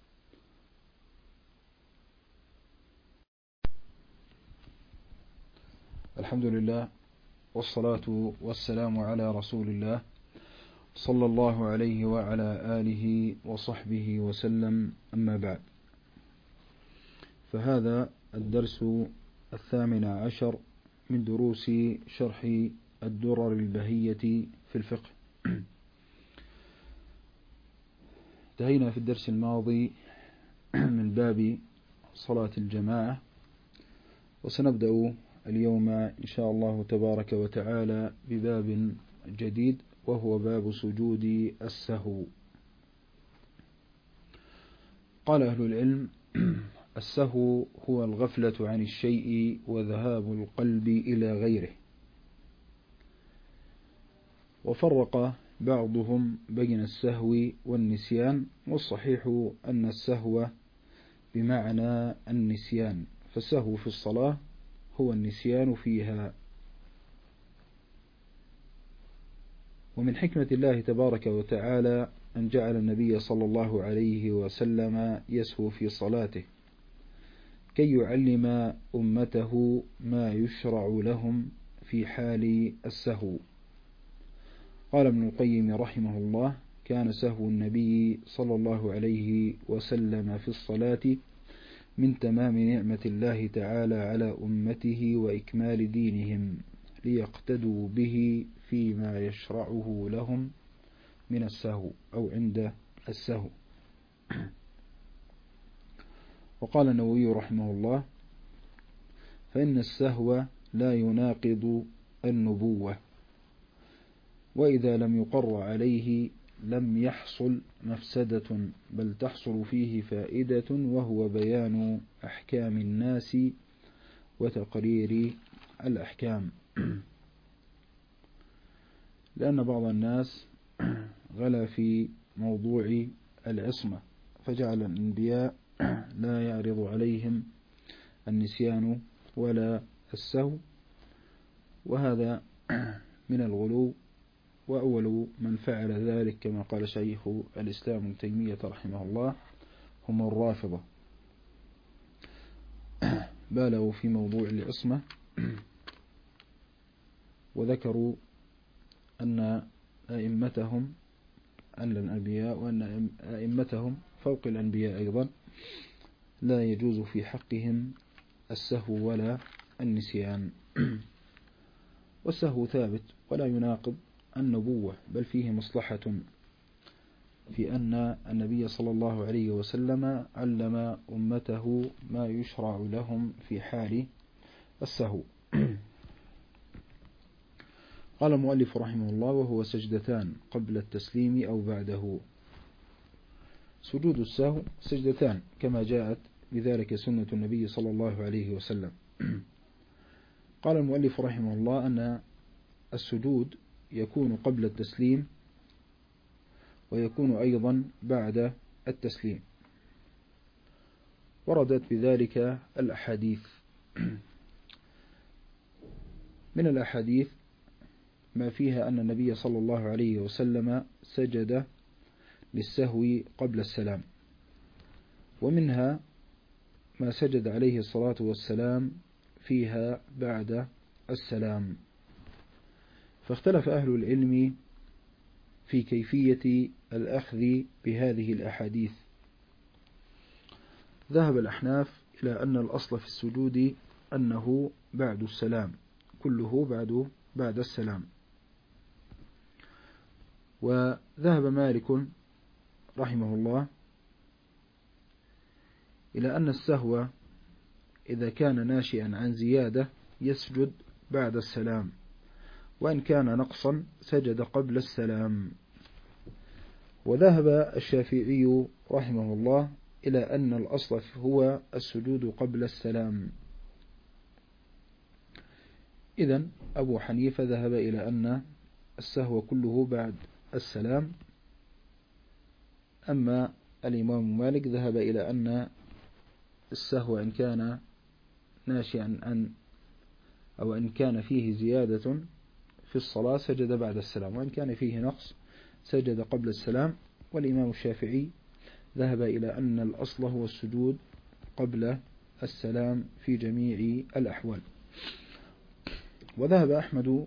الحمد لله والصلاة والسلام على رسول الله صلى الله عليه وعلى آله وصحبه وسلم. أما بعد، فهذا الدرس الثامن عشر من دروس شرح الدرر البهية في الفقه. انتهينا في الدرس الماضي من باب صلاة الجماعة، وسنبدأ اليوم إن شاء الله تبارك وتعالى بباب جديد، وهو باب سجود السهو. قال أهل العلم: السهو هو الغفلة عن الشيء وذهاب القلب إلى غيره. وفرق بعضهم بين السهو والنسيان، والصحيح أن السهو بمعنى النسيان، فالسهو في الصلاة هو النسيان فيها ومن حكمة الله تبارك وتعالى أن جعل النبي صلى الله عليه وسلم يسهو في صلاته كي يعلم أمته ما يشرع لهم في حال السهو. قال ابن القيم رحمه الله: كان سهو النبي صلى الله عليه وسلم في الصلاة من تمام نعمة الله تعالى على أمته وإكمال دينهم ليقتدوا به فيما يشرعه لهم من السهو أو عند السهو. وقال النووي رحمه الله: فإن السهو لا يناقض النبوة، وإذا لم يقر عليه لم يحصل مفسدة، بل تحصل فيه فائدة، وهو بيان أحكام الناس وتقرير الأحكام. لأن بعض الناس غلا في موضوع العصمة، فجعل الأنبياء لا يعرض عليهم النسيان ولا السهو، وهذا من الغلو. وأول من فعل ذلك كما قال شيخ الإسلام ابن تيمية رحمه الله هم الرافضة، بالغوا في موضوع العصمة وذكروا أن أئمتهم أن الأنبياء وأن أئمتهم فوق الأنبياء أيضا لا يجوز في حقهم السهو ولا النسيان. والسهو ثابت ولا يناقض النبوة، بل فيه مصلحة في أن النبي صلى الله عليه وسلم علم أمته ما يشرع لهم في حال السهو. قال المؤلف رحمه الله: وهو سجدتان قبل التسليم أو بعده. سجود السهو سجدتان كما جاءت بذلك سنة النبي صلى الله عليه وسلم. قال المؤلف رحمه الله أن السجود يكون قبل التسليم ويكون أيضا بعد التسليم، وردت بذلك الأحاديث. من الأحاديث ما فيها أن النبي صلى الله عليه وسلم سجد للسهو قبل السلام، ومنها ما سجد عليه الصلاة والسلام فيها بعد السلام. فاختلف أهل العلم في كيفية الأخذ بهذه الأحاديث. ذهب الأحناف إلى أن الأصل في السجود أنه بعد السلام، كله بعد بعد السلام. وذهب مالك رحمه الله إلى أن السهو إذا كان ناشئا عن زيادة يسجد بعد السلام، وإن كان نقصا سجد قبل السلام. وذهب الشافعي رحمه الله إلى أن الأصل هو السجود قبل السلام. إذن أبو حنيفة ذهب إلى أن السهو كله بعد السلام، أما الإمام مالك ذهب إلى أن السهو إن كان ناشئا عن أو إن كان فيه زيادة في الصلاة سجد بعد السلام، وإن كان فيه نقص سجد قبل السلام. والإمام الشافعي ذهب إلى أن الأصل هو السجود قبل السلام في جميع الأحوال. وذهب أحمد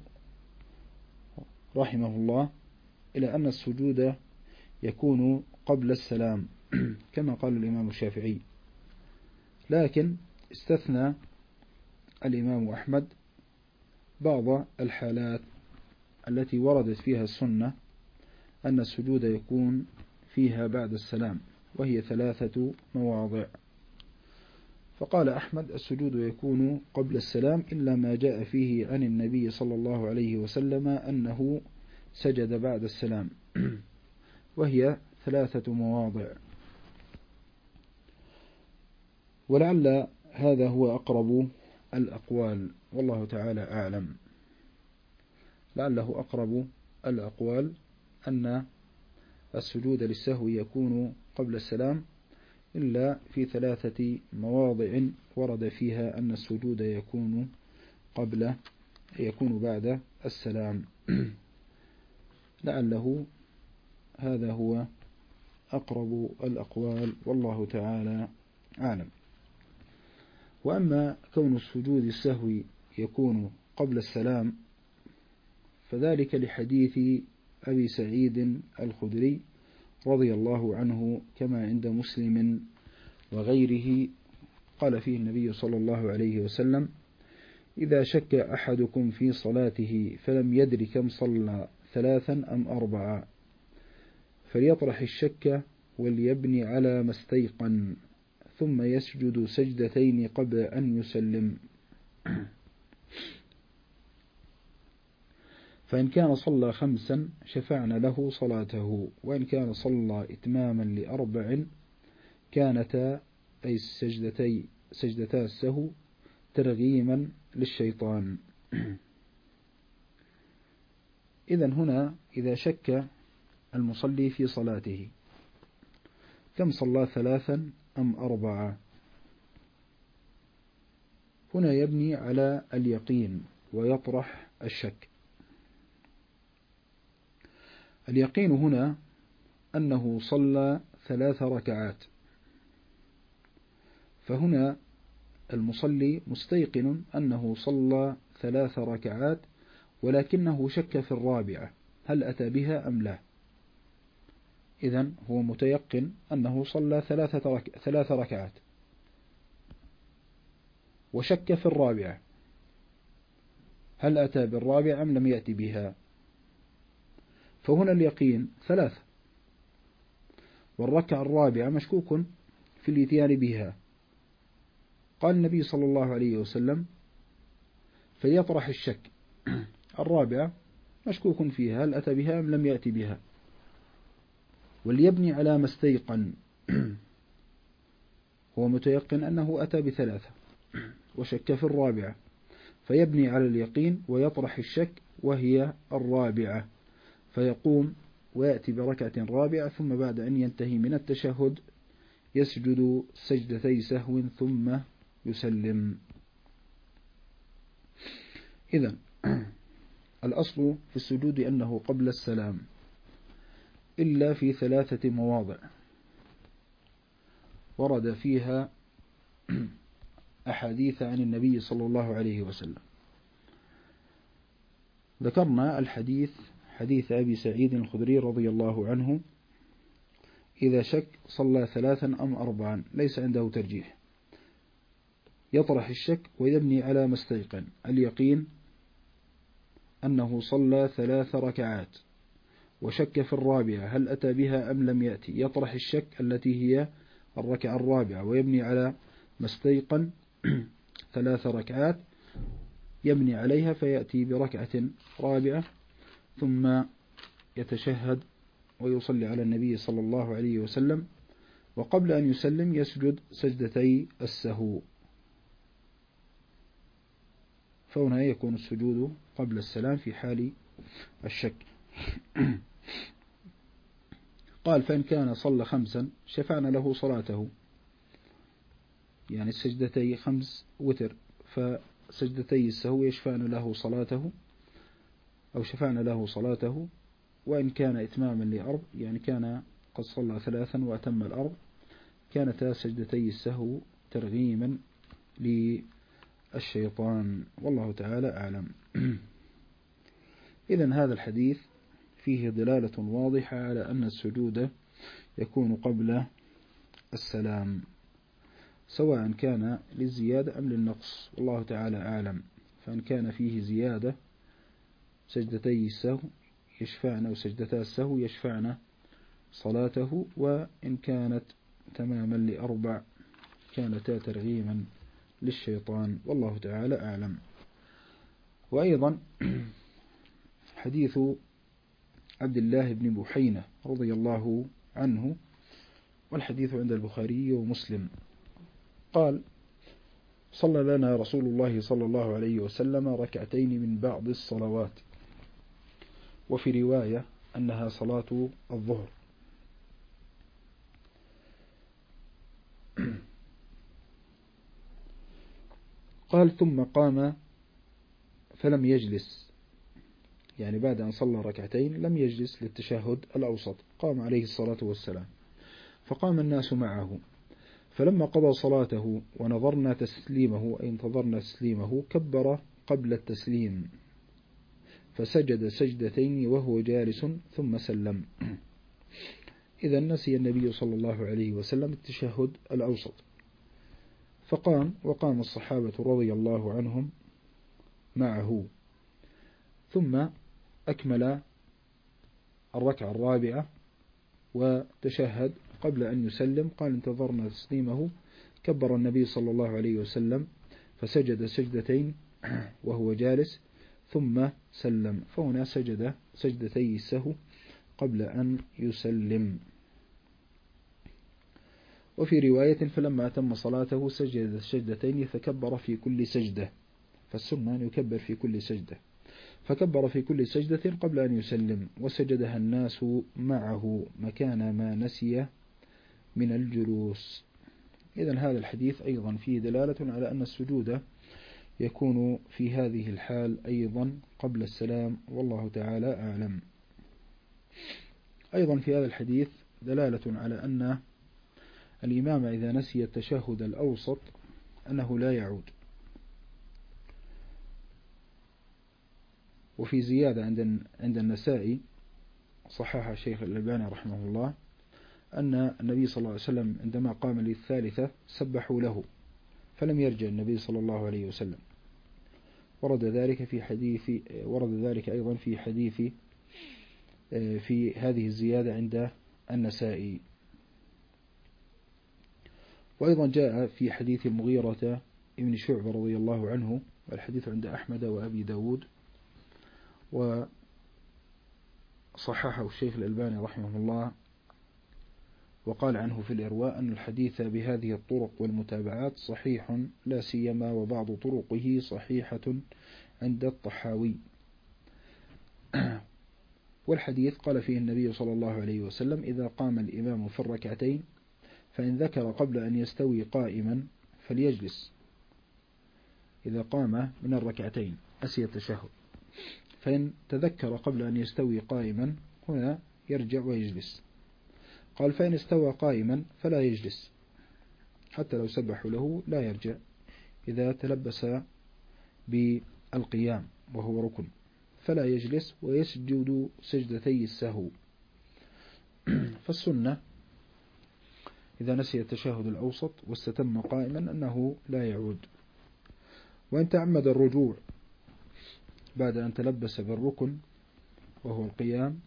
رحمه الله إلى أن السجود يكون قبل السلام كما قال الإمام الشافعي، لكن استثنى الإمام أحمد بعض الحالات التي وردت فيها السنة أن السجود يكون فيها بعد السلام، وهي ثلاثة مواضع. فقال أحمد: السجود يكون قبل السلام إلا ما جاء فيه عن النبي صلى الله عليه وسلم أنه سجد بعد السلام، وهي ثلاثة مواضع. ولعل هذا هو أقرب الأقوال، والله تعالى أعلم. لعله أقرب الأقوال أن السجود للسهو يكون قبل السلام إلا في ثلاثة مواضع ورد فيها أن السجود يكون قبل يكون بعد السلام. لعله هذا هو أقرب الأقوال، والله تعالى أعلم. وأما كون السجود السهو يكون قبل السلام فذلك لحديث أبي سعيد الخدري رضي الله عنه كما عند مسلم وغيره، قال فيه النبي صلى الله عليه وسلم: إذا شك أحدكم في صلاته فلم يدر كم صلى ثلاثا أم أربعا فليطرح الشك وليبني على ما استيقن ثم يسجد سجدتين قبل أن يسلم. فإن كان صلى خمسا شفعنا له صلاته، وإن كان صلى إتماما لأربع كانتا أي السجدتي سجدتا السهو ترغيما للشيطان. إذن هنا إذا شك المصلي في صلاته كم صلى ثلاثا أم أربعة، هنا يبني على اليقين ويطرح الشك. اليقين هنا أنه صلى ثلاث ركعات، فهنا المصلي مستيقن أنه صلى ثلاث ركعات ولكنه شك في الرابعة هل أتى بها أم لا. إذن هو متيقن أنه صلى ثلاث ركعات وشك في الرابعة هل أتى بالرابعة أم لم يأتي بها، فهنا اليقين ثلاثة والركعة الرابعة مشكوك في الاتيان بها. قال النبي صلى الله عليه وسلم: فليطرح الشك، الرابعة مشكوك فيها هل أتى بها أم لم يأتي بها، وليبني على ما استيقن، هو متيقن أنه أتى بثلاثة وشك في الرابعة، فيبني على اليقين ويطرح الشك وهي الرابعة، فيقوم ويأتي بركعة رابعة، ثم بعد أن ينتهي من التشهد يسجد سجدتي سهو ثم يسلم. إذن الأصل في السجود أنه قبل السلام إلا في ثلاثة مواضع ورد فيها أحاديث عن النبي صلى الله عليه وسلم. ذكرنا الحديث حديث أبي سعيد الخدري رضي الله عنه: إذا شك صلى ثلاثا أم أربعا، ليس عنده ترجيح، يطرح الشك ويبني على ما استيقن. اليقين أنه صلى ثلاث ركعات وشك في الرابعة هل أتى بها أم لم يأتي، يطرح الشك التي هي الركعة الرابعة ويبني على ما استيقن ثلاث ركعات، يبني عليها فيأتي بركعة رابعة ثم يتشهد ويصلي على النبي صلى الله عليه وسلم، وقبل أن يسلم يسجد سجدتي السهو. فهنا يكون السجود قبل السلام في حال الشك. قال: فإن كان صلى خمسا شفعنا له صلاته، يعني السجدتي خمس وتر، فسجدتي السهو يشفعن له صلاته أو شفعنا له صلاته. وإن كان إتماما لأرض، يعني كان قد صلى ثلاثا وأتم الأرض، كانتا سجدتي السهو ترغيما للشيطان، والله تعالى أعلم. إذن هذا الحديث فيه دلالة واضحة على أن السجود يكون قبل السلام، سواء كان للزيادة أم للنقص، والله تعالى أعلم. فإن كان فيه زيادة سجدتي السهو يشفعن أو سجدتا السهو يشفعن صلاته، وإن كانت تماما لأربع كانتا ترغيما للشيطان، والله تعالى أعلم. وأيضا حديث عبد الله بن بحينة رضي الله عنه، والحديث عند البخاري ومسلم، قال: صلى لنا رسول الله صلى الله عليه وسلم ركعتين من بعض الصلوات، وفي رواية أنها صلاة الظهر. قال: ثم قام فلم يجلس، يعني بعد أن صلى ركعتين لم يجلس للتشهد الأوسط، قام عليه الصلاة والسلام، فقام الناس معه، فلما قضى صلاته ونظرنا تسليمه أي انتظرنا تسليمه كبر قبل التسليم، فسجد سجدتين وهو جالس ثم سلم. إذا نسي النبي صلى الله عليه وسلم التشهد الأوسط، فقام وقام الصحابة رضي الله عنهم معه، ثم أكمل الركعة الرابعة وتشهد قبل أن يسلم. قال انتظرنا تسليمه، كبر النبي صلى الله عليه وسلم فسجد سجدتين وهو جالس ثم سلم، فهنا سجد سجدتي السهو قبل أن يسلم. وفي رواية فلما أتم صلاته سجد السجدتين فكبر في كل سجدة، فالسنة أن يكبر في كل سجدة، فكبر في كل سجدة قبل أن يسلم، وسجدها الناس معه مكان ما نسي من الجلوس. إذن هذا الحديث أيضا فيه دلالة على أن السجود يكون في هذه الحال أيضا قبل السلام، والله تعالى أعلم. أيضا في هذا الحديث دلالة على أن الإمام إذا نسي التشهد الأوسط أنه لا يعود. وفي زيادة عند عند النسائي صححها الشيخ الألباني رحمه الله أن النبي صلى الله عليه وسلم عندما قام للثالثة سبحوا له فلم يرجع النبي صلى الله عليه وسلم. ورد ذلك في حديث ورد ذلك أيضا في حديث في هذه الزيادة عند النسائي. وأيضا جاء في حديث المغيرة ابن شعبة رضي الله عنه، والحديث عند أحمد وأبي داود، وصححه الشيخ الألباني رحمه الله، وقال عنه في الإرواء أن الحديث بهذه الطرق والمتابعات صحيح، لا سيما وبعض طرقه صحيحة عند الطحاوي. والحديث قال فيه النبي صلى الله عليه وسلم إذا قام الإمام في الركعتين فإن ذكر قبل أن يستوي قائما فليجلس. إذا قام من الركعتين أسي التشهد، فإن تذكر قبل أن يستوي قائما هنا يرجع ويجلس. قال فإن استوى قائما فلا يجلس، حتى لو سبحوا له لا يرجع إذا تلبس بالقيام وهو ركن، فلا يجلس ويسجد سجدتي السهو. فالسنة إذا نسي التشهد الأوسط واستتم قائما أنه لا يعود. وإن تعمد الرجوع بعد أن تلبس بالركن وهو القيام،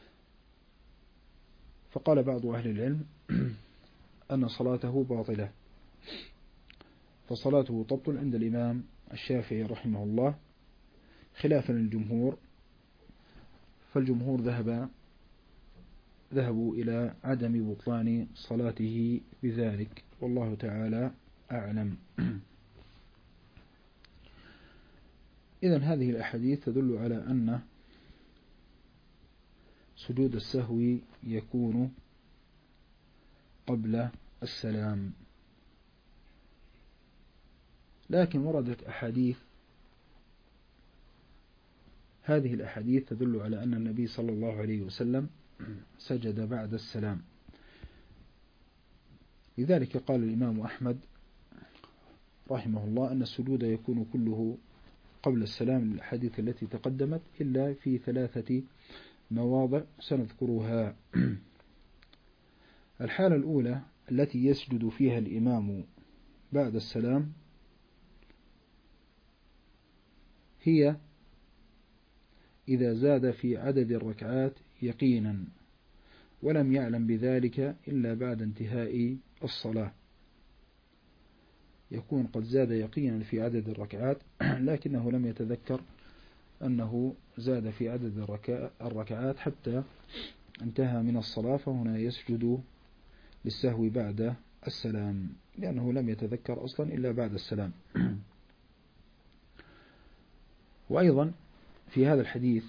فقال بعض أهل العلم أن صلاته باطلة، فصلاته تبطل عند الإمام الشافعي رحمه الله خلافا للجمهور، فالجمهور ذهب ذهبوا إلى عدم بطلان صلاته بذلك، والله تعالى أعلم. إذن هذه الأحاديث تدل على أن سجود السهو يكون قبل السلام، لكن وردت أحاديث، هذه الأحاديث تدل على أن النبي صلى الله عليه وسلم سجد بعد السلام. لذلك قال الإمام أحمد رحمه الله أن السجود يكون كله قبل السلام للأحاديث التي تقدمت إلا في ثلاثة مواضع سنذكرها. الحالة الأولى التي يسجد فيها الإمام بعد السلام هي إذا زاد في عدد الركعات يقينا ولم يعلم بذلك إلا بعد انتهاء الصلاة، يكون قد زاد يقينا في عدد الركعات لكنه لم يتذكر أنه زاد في عدد الركعات حتى انتهى من الصلاة، فهنا يسجد للسهو بعد السلام لأنه لم يتذكر أصلا إلا بعد السلام. وأيضا في هذا الحديث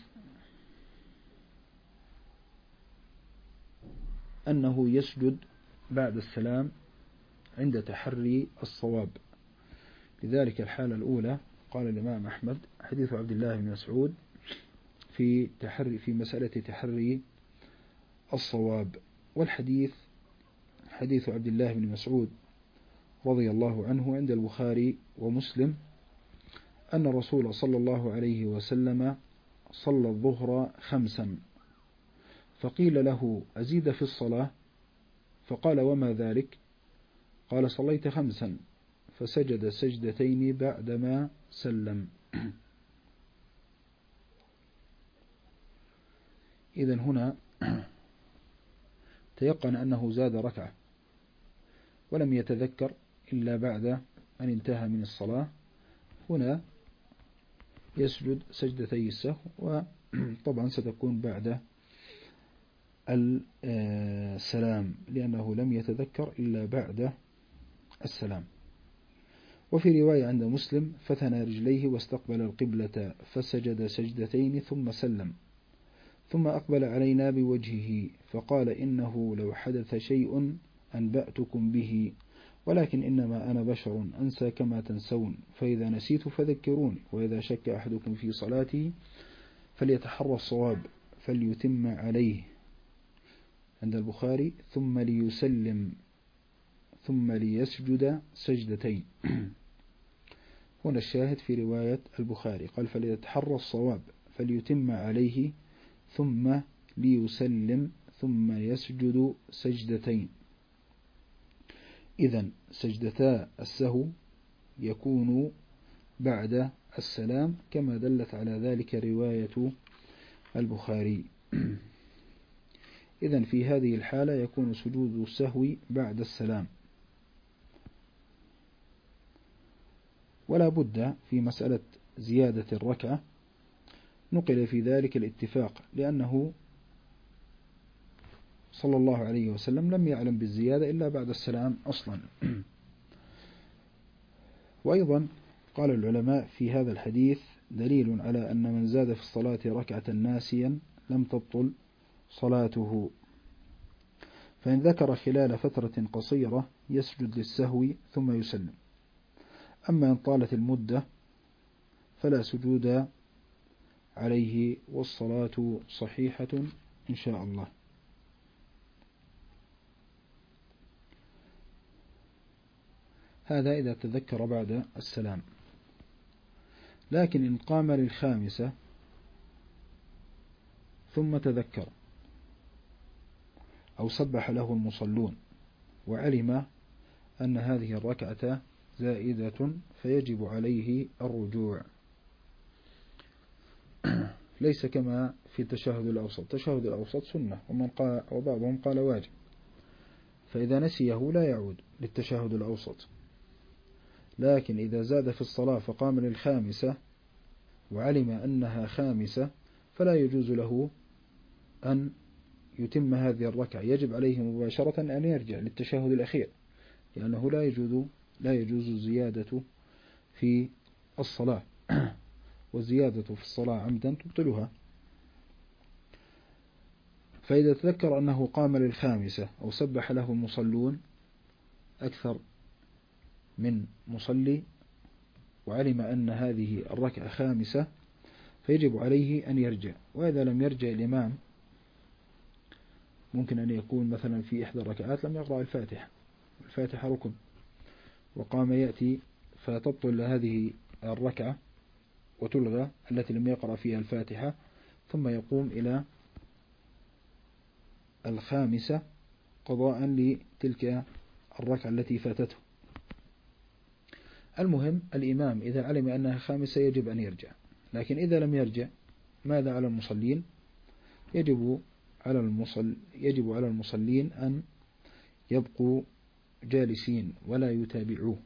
أنه يسجد بعد السلام عند تحري الصواب. لذلك الحالة الأولى قال الإمام أحمد حديث عبد الله بن مسعود في تحري في مسألة تحري الصواب. والحديث حديث عبد الله بن مسعود رضي الله عنه عند البخاري ومسلم أن الرسول صلى الله عليه وسلم صلى الظهر خمسا، فقيل له أزيد في الصلاة؟ فقال وما ذلك؟ قال صليت خمسا، فسجد سجدتين بعدما سلم. إذن هنا تيقن أنه زاد ركعة ولم يتذكر إلا بعد أن انتهى من الصلاة، هنا يسجد سجدتي السهو، وطبعا ستكون بعد السلام لأنه لم يتذكر إلا بعد السلام. وفي رواية عند مسلم فثنى رجليه واستقبل القبلة فسجد سجدتين ثم سلم، ثم أقبل علينا بوجهه فقال إنه لو حدث شيء أنبأتكم به، ولكن إنما أنا بشر أنسى كما تنسون، فإذا نسيت فذكروني، وإذا شك أحدكم في صلاته فليتحرى الصواب فليتم عليه. عند البخاري ثم ليسلم ثم ليسجد سجدتين. هنا الشاهد في رواية البخاري قال فليتحرى الصواب فليتم عليه ثم ليسلم ثم يسجد سجدتين. إذن سجدتا السهو يكون بعد السلام كما دلت على ذلك رواية البخاري. إذن في هذه الحالة يكون سجود السهو بعد السلام. ولا بد في مسألة زيادة الركعة نقل في ذلك الاتفاق، لأنه صلى الله عليه وسلم لم يعلم بالزيادة إلا بعد السلام أصلا. وأيضا قال العلماء في هذا الحديث دليل على أن من زاد في الصلاة ركعة ناسيا لم تبطل صلاته، فإن ذكر خلال فترة قصيرة يسجد للسهو ثم يسلم، أما إن طالت المدة فلا سجود عليه والصلاة صحيحة إن شاء الله. هذا إذا تذكر بعد السلام. لكن إن قام للخامسة ثم تذكر أو سبح له المصلون وعلم أن هذه الركعة زائدة فيجب عليه الرجوع، ليس كما في التشهد الأوسط. التشهد الأوسط سنة ومن قال وبعضهم قال واجب، فإذا نسيه لا يعود للتشهد الأوسط. لكن إذا زاد في الصلاة فقام للخامسة وعلم أنها خامسة فلا يجوز له أن يتم هذه الركعة، يجب عليه مباشرة أن يرجع للتشهد الأخير، لأنه لا يجوز لا يجوز الزيادة في الصلاة، والزيادة في الصلاة عمدا تبطلها. فإذا تذكر أنه قام للخامسة أو سبح له المصلون أكثر من مصلي وعلم أن هذه الركعة خامسة فيجب عليه أن يرجع. وإذا لم يرجع الإمام ممكن أن يكون مثلا في إحدى الركعات لم يقرأ الفاتحة، الفاتحة ركن، وقام يأتي فتبطل هذه الركعة وتلغى التي لم يقرأ فيها الفاتحة، ثم يقوم إلى الخامسة قضاء لتلك الركعة التي فاتته. المهم الإمام إذا علم أنها خامسة يجب أن يرجع، لكن إذا لم يرجع ماذا على المصلين؟ يجب على المصل يجب على المصلين أن يبقوا جالسين ولا يتابعوه،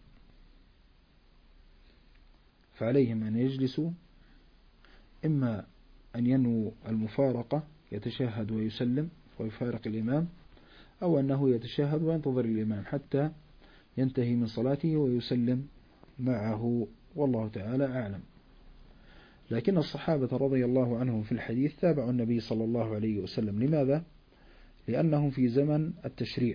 فعليهم أن يجلسوا، إما أن ينووا المفارقة يتشهد ويسلم ويفارق الإمام، أو أنه يتشهد وينتظر الإمام حتى ينتهي من صلاته ويسلم معه، والله تعالى أعلم. لكن الصحابة رضي الله عنهم في الحديث تابعوا النبي صلى الله عليه وسلم. لماذا؟ لأنهم في زمن التشريع،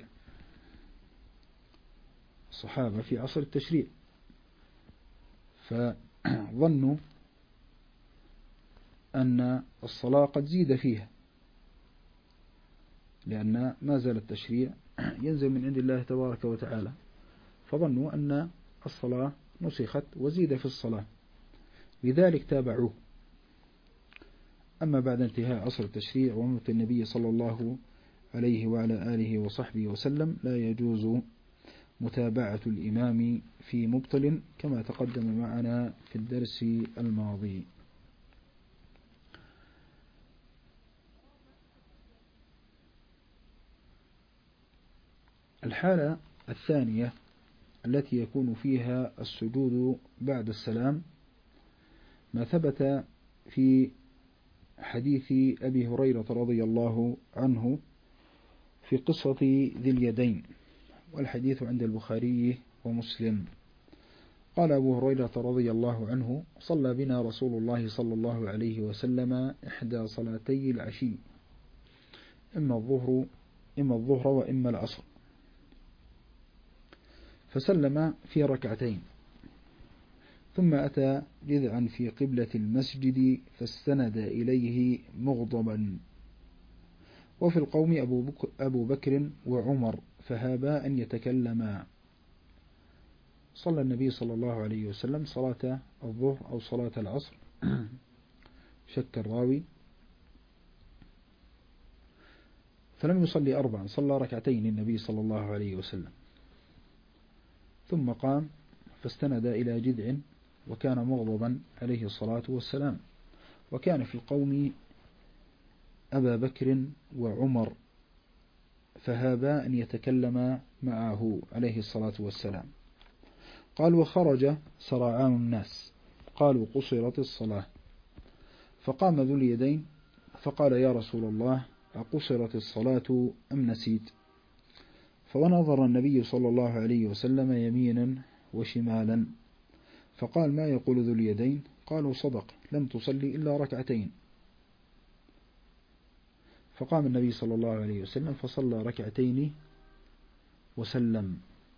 الصحابة في عصر التشريع، فظنوا أن الصلاة قد زيد فيها، لأن ما زال التشريع ينزل من عند الله تبارك وتعالى، فظنوا أن الصلاة نسخت وزيد في الصلاة، لذلك تابعوه. أما بعد انتهاء عصر التشريع وموت النبي صلى الله عليه وعلى آله وصحبه وسلم لا يجوز متابعة الإمام في مبطل كما تقدم معنا في الدرس الماضي. الحالة الثانية التي يكون فيها السجود بعد السلام ما ثبت في حديث أبي هريرة رضي الله عنه في قصة ذي اليدين، والحديث عند البخاري ومسلم. قال أبو هريرة رضي الله عنه: صلى بنا رسول الله صلى الله عليه وسلم إحدى صلاتي العشي، إما الظهر إما الظهر وإما العصر، فسلم في ركعتين، ثم أتى جذعا في قبلة المسجد فاستند إليه مغضبا، وفي القوم أبو بكر, أبو بكر وعمر فهابا أن يتكلما. صلى النبي صلى الله عليه وسلم صلاة الظهر أو صلاة العصر، شك الراوي، فلم يصلي أربعا، صلى ركعتين النبي صلى الله عليه وسلم، ثم قام فاستند إلى جذع وكان مغضبا عليه الصلاة والسلام، وكان في القوم أبا بكر وعمر فهابا أن يتكلم معه عليه الصلاة والسلام. قال: وخرج سرعان الناس، قالوا: قصرت الصلاة. فقام ذو اليدين فقال: يا رسول الله، أقصرت الصلاة أم نسيت؟ فنظر النبي صلى الله عليه وسلم يمينا وشمالا، فقال: ما يقول ذو اليدين؟ قالوا: صدق، لم تصلي إلا ركعتين. فقام النبي صلى الله عليه وسلم فصلى ركعتين وسلم.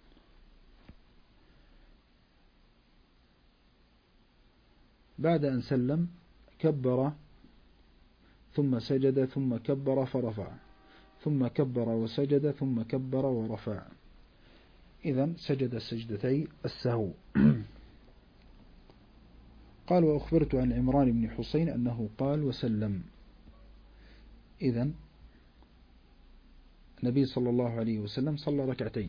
بعد أن سلم كبر ثم سجد ثم كبر فرفع، ثم كبر وسجد ثم كبر ورفع. إذن سجد سجدتي السهو. قال: وأخبرت عن عمران بن حسين أنه قال: وسلم. إذن النبي صلى الله عليه وسلم صلى ركعتين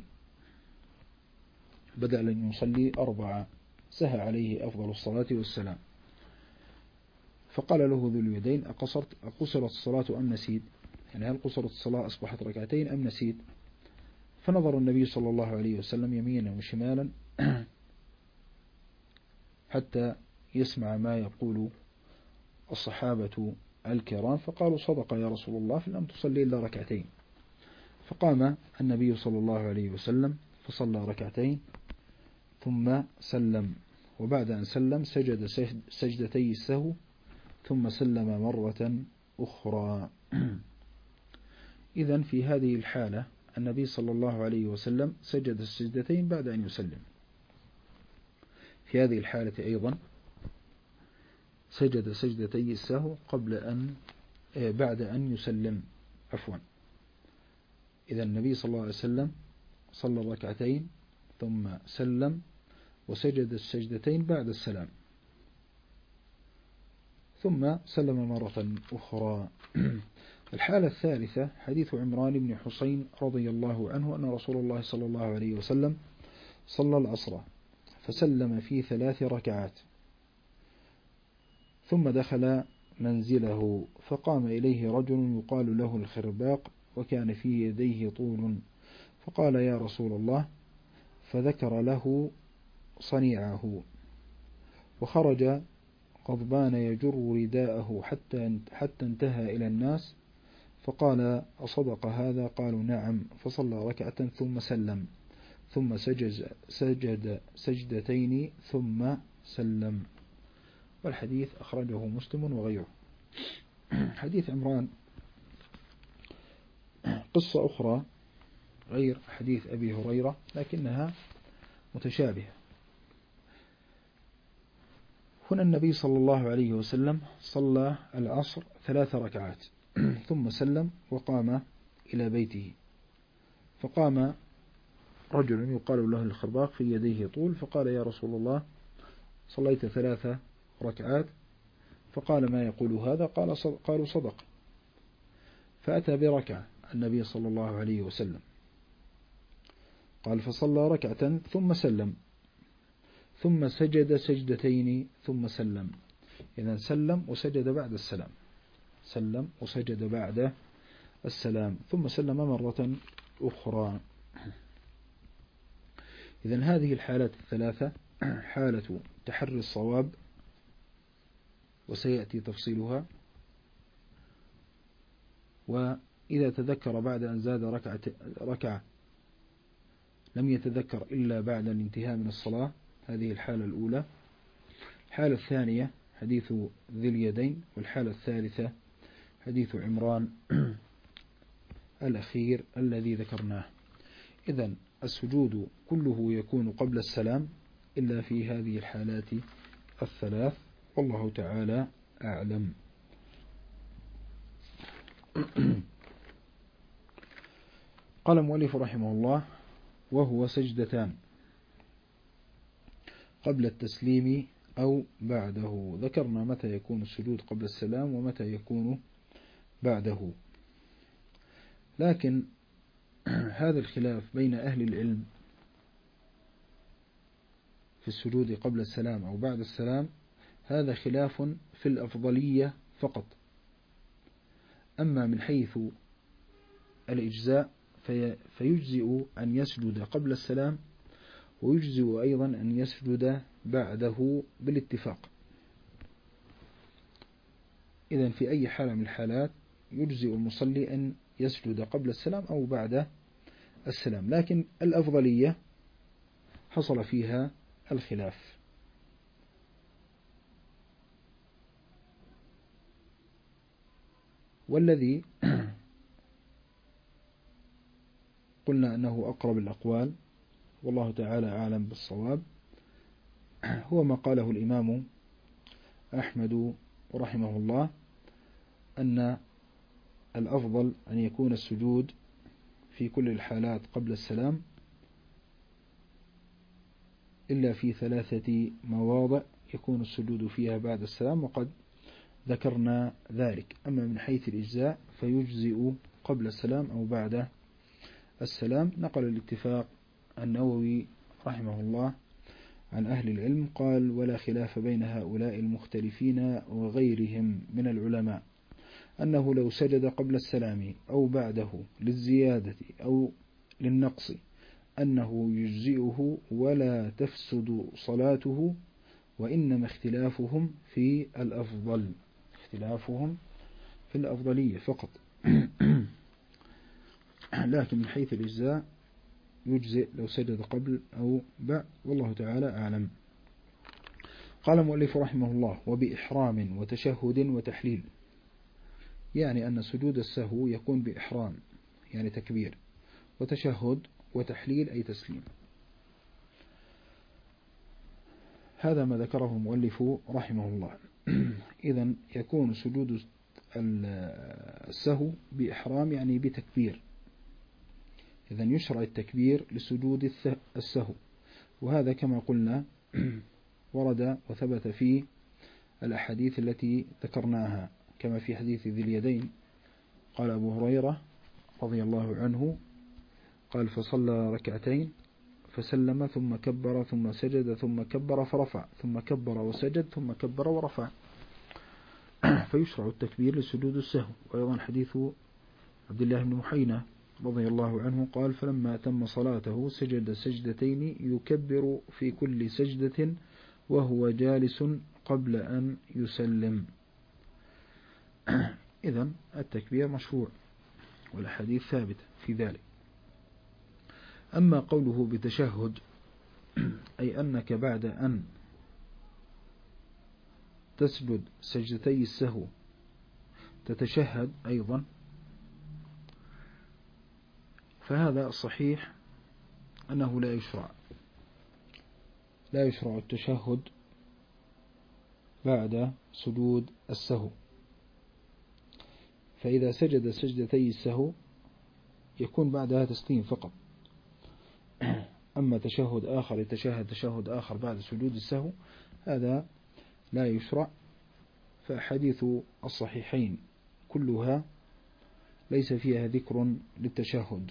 بدأ أن يصلي أربعة، سهى عليه أفضل الصلاة والسلام. فقال له ذو اليدين: أقصرت أقصرت الصلاة أم نسيت؟ يعني هل قصرت الصلاة أصبحت ركعتين أم نسيت؟ فنظر النبي صلى الله عليه وسلم يمينا وشمالا حتى يسمع ما يقول الصحابة الكرام، فقالوا: صدق يا رسول الله، فلم تصلي إلا ركعتين. فقام النبي صلى الله عليه وسلم فصلى ركعتين ثم سلم، وبعد أن سلم سجد سجدتي السهو ثم سلم مرة أخرى. إذن في هذه الحالة النبي صلى الله عليه وسلم سجد السجدتين بعد أن يسلم. في هذه الحالة أيضا سجد سجدتي السهو قبل أن بعد أن يسلم عفوا. إذا النبي صلى الله عليه وسلم صلى ركعتين ثم سلم وسجد السجدتين بعد السلام، ثم سلم مرة أخرى. الحالة الثالثة حديث عمران بن حسين رضي الله عنه أن رسول الله صلى الله عليه وسلم صلى العصر فسلم في ثلاث ركعات، ثم دخل منزله فقام إليه رجل يقال له الخرباق وكان في يديه طول، فقال: يا رسول الله، فذكر له صنيعه، وخرج غضبان يجر رداءه حتى حتى انتهى إلى الناس، فقال: أصدق هذا؟ قالوا: نعم. فصلى ركعة ثم سلم، ثم سجد, سجد سجدتين ثم سلم. والحديث أخرجه مسلم وغيره. حديث عمران قصة أخرى غير حديث أبي هريرة لكنها متشابهة. هنا النبي صلى الله عليه وسلم صلى العصر ثلاث ركعات ثم سلم وقام إلى بيته، فقام رجل يقال له الخرباق في يديه طول، فقال يا رسول الله صليت ثلاث ركعات، فقال ما يقول هذا؟ قال صدق قالوا صدق، فأتى بركعة النبي صلى الله عليه وسلم، قال فصلى ركعة ثم سلم ثم سجد سجدتين ثم سلم، إذا سلم وسجد بعد السلام، سلم وسجد بعد السلام ثم سلم مرة أخرى. إذا هذه الحالات الثلاثة حالة تحري الصواب وسيأتي تفصيلها، وإذا تذكر بعد أن زاد ركعة, ركعة لم يتذكر إلا بعد الانتهاء من الصلاة، هذه الحالة الأولى. الحالة الثانية حديث ذي اليدين، والحالة الثالثة حديث عمران الأخير الذي ذكرناه. إذن السجود كله يكون قبل السلام إلا في هذه الحالات الثلاث، والله تعالى أعلم. قال المؤلف رحمه الله وهو سجدتان قبل التسليم أو بعده. ذكرنا متى يكون السجود قبل السلام ومتى يكون بعده، لكن هذا الخلاف بين أهل العلم في السجود قبل السلام أو بعد السلام هذا خلاف في الأفضلية فقط. أما من حيث الإجزاء فيجزئ أن يسجد قبل السلام، ويجزئ أيضا أن يسجد بعده بالاتفاق. إذن في أي حالة من الحالات يجزئ المصلي أن يسجد قبل السلام أو بعد السلام، لكن الأفضلية حصل فيها الخلاف. والذي قلنا أنه أقرب الأقوال والله تعالى أعلم بالصواب هو ما قاله الإمام أحمد رحمه الله، أن الأفضل أن يكون السجود في كل الحالات قبل السلام إلا في ثلاثة مواضع يكون السجود فيها بعد السلام، وقد ذكرنا ذلك. أما من حيث الإجزاء فيجزئ قبل السلام أو بعد السلام. نقل الاتفاق النووي رحمه الله عن أهل العلم، قال ولا خلاف بين هؤلاء المختلفين وغيرهم من العلماء أنه لو سجد قبل السلام أو بعده للزيادة أو للنقص أنه يجزئه ولا تفسد صلاته، وإنما اختلافهم في الأفضل، اختلافهم في الأفضلية فقط. لكن من حيث الإجزاء يجزئ لو سجد قبل أو بعد، والله تعالى أعلم. قال المؤلف رحمه الله وبإحرام وتشهد وتحليل، يعني أن سجود السهو يكون بإحرام يعني تكبير، وتشهد وتحليل أي تسليم. هذا ما ذكره المؤلف رحمه الله. إذن يكون سجود السهو بإحرام يعني بتكبير، إذن يشرع التكبير لسجود السهو، وهذا كما قلنا ورد وثبت في الأحاديث التي ذكرناها، كما في حديث ذي اليدين قال أبو هريرة رضي الله عنه قال فصلى ركعتين فسلم ثم كبر ثم سجد ثم كبر فرفع ثم كبر وسجد ثم كبر ورفع، فيشرع التكبير لسجود السهو. وأيضا حديث عبد الله بن محينة رضي الله عنه قال فلما تم صلاته سجد سجدتين يكبر في كل سجدة وهو جالس قبل أن يسلم. إذن التكبير مشروع والحديث ثابت في ذلك. أما قوله بتشهد أي أنك بعد أن تسجد سجدتي السهو تتشهد أيضا، فهذا الصحيح أنه لا يشرع لا يشرع التشهد بعد سجود السهو. فإذا سجد سجدتي السهو يكون بعدها تسليم فقط. أما تشهد آخر يتشهد تشهد آخر بعد سجود السهو هذا لا يشرع. فأحاديث الصحيحين كلها ليس فيها ذكر للتشهد،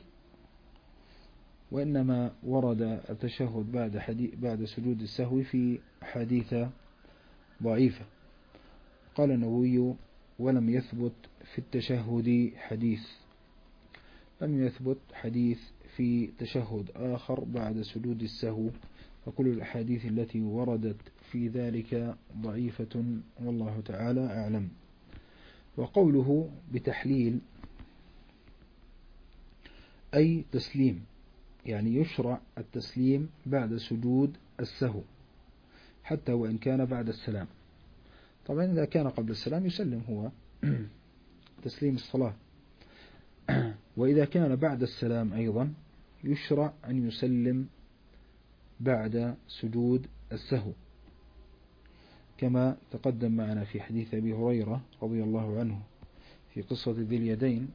وإنما ورد التشهد بعد حديث بعد سجود السهو في حديث ضعيفة. قال النووي: ولم يثبت في التشهد حديث، لم يثبت حديث في تشهد آخر بعد سجود السهو، فكل الأحاديث التي وردت في ذلك ضعيفة والله تعالى أعلم. وقوله بتحليل أي تسليم، يعني يشرع التسليم بعد سجود السهو حتى وإن كان بعد السلام. طبعا إذا كان قبل السلام يسلم هو تسليم الصلاة، وإذا كان بعد السلام أيضا يشرع أن يسلم بعد سجود السهو، كما تقدم معنا في حديث أبي هريرة رضي الله عنه في قصة ذي اليدين،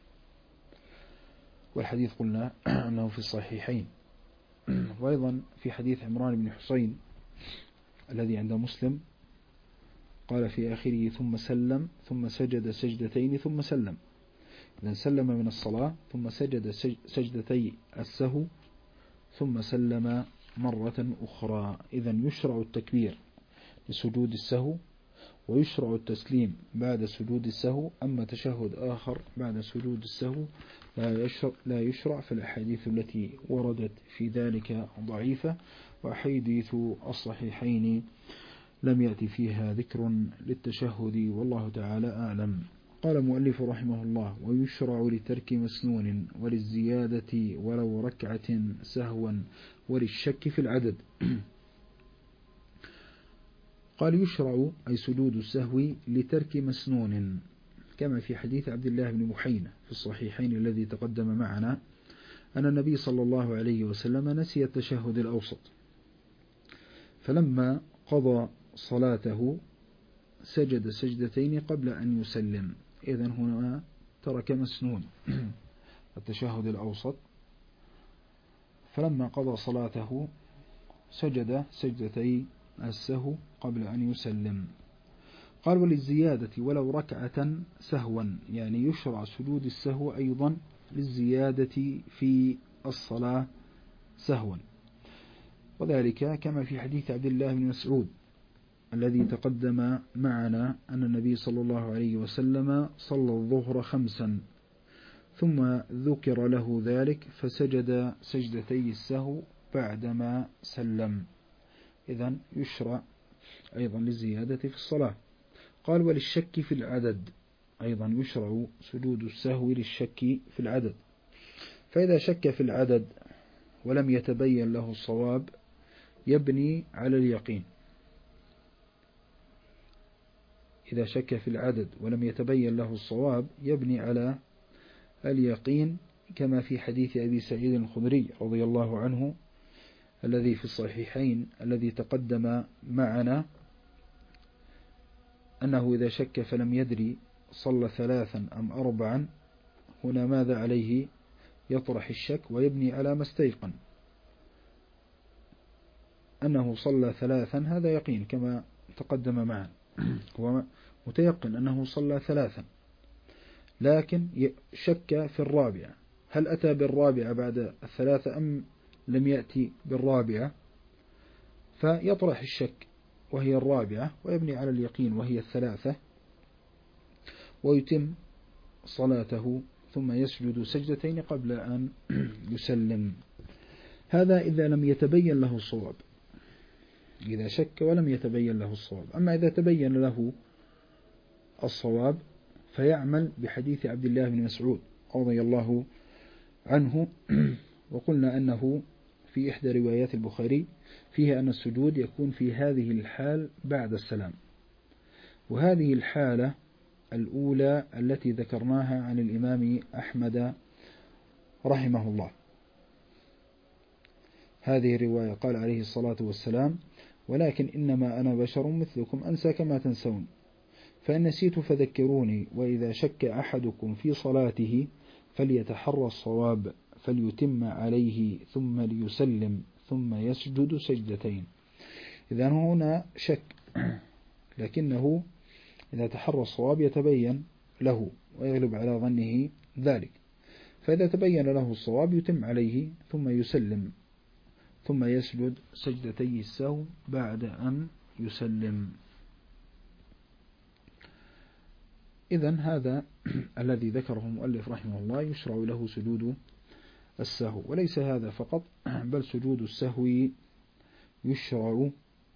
والحديث قلنا أنه في الصحيحين. وأيضا في حديث عمران بن حسين الذي عند مسلم قال في آخره: ثم سلم ثم سجد سجدتين ثم سلم. إذن سلم من الصلاة ثم سجد سجدتي السهو ثم سلم مرة أخرى. إذن يشرع التكبير لسجود السهو ويشرع التسليم بعد سجود السهو. أما تشهد آخر بعد سجود السهو لا يشرع, لا يشرع في الأحاديث التي وردت في ذلك ضعيفة، وأحاديث الصحيحين لم يأتي فيها ذكر للتشهد والله تعالى أعلم. قال المؤلف رحمه الله: ويشرع لترك مسنون وللزيادة ولو ركعة سهوا وللشك في العدد. قال يشرع أي سجود السهو لترك مسنون، كما في حديث عبد الله بن محينة في الصحيحين الذي تقدم معنا أن النبي صلى الله عليه وسلم نسي التشهد الأوسط، فلما قضى صلاته سجد سجدتين قبل أن يسلم. إذن هنا ترك مسنون التشهد الأوسط، فلما قضى صلاته سجد سجدتي السهو قبل أن يسلم. قال: وللزيادة ولو ركعة سهوا، يعني يشرع سجود السهو أيضا للزيادة في الصلاة سهوا، وذلك كما في حديث عبد الله بن مسعود الذي تقدم معنا أن النبي صلى الله عليه وسلم صلى الظهر خمسا ثم ذكر له ذلك فسجد سجدتي السهو بعدما سلم. إذن يشرع أيضا للزيادة في الصلاة. قال: وللشك في العدد أيضا يشرع سجود السهو للشك في العدد، فإذا شك في العدد ولم يتبين له الصواب يبني على اليقين. إذا شك في العدد ولم يتبين له الصواب يبني على اليقين، كما في حديث أبي سعيد الخدري رضي الله عنه الذي في الصحيحين الذي تقدم معنا أنه إذا شك فلم يدري صلى ثلاثا أم أربعا. هنا ماذا عليه؟ يطرح الشك ويبني على ما استيقن أنه صلى ثلاثا، هذا يقين كما تقدم معنا، هو متيقن أنه صلى ثلاثا، لكن شك في الرابعة، هل أتى بالرابعة بعد الثلاثة أم لم يأتي بالرابعة؟ فيطرح الشك وهي الرابعة ويبني على اليقين وهي الثلاثة ويتم صلاته ثم يسجد سجدتين قبل أن يسلم. هذا إذا لم يتبين له الصواب، إذا شك ولم يتبين له الصواب. أما إذا تبين له الصواب فيعمل بحديث عبد الله بن مسعود رضي الله عنه، وقلنا أنه في إحدى روايات البخاري فيها أن السجود يكون في هذه الحال بعد السلام، وهذه الحالة الأولى التي ذكرناها عن الإمام أحمد رحمه الله. هذه الرواية قال عليه الصلاة والسلام: ولكن إنما أنا بشر مثلكم أنسى كما تنسون، فإن نسيت فذكروني. وإذا شك أحدكم في صلاته فليتحرى الصواب فليتم عليه ثم ليسلم ثم يسجد سجدتين. إذا هنا شك، لكنه إذا تحرى الصواب يتبين له ويغلب على ظنه ذلك، فإذا تبين له الصواب يتم عليه ثم يسلم ثم يسجد سجدتي السهو بعد أن يسلم. إذن هذا الذي ذكره المؤلف رحمه الله يشرع له سجود السهو. وليس هذا فقط، بل سجود السهو يشرع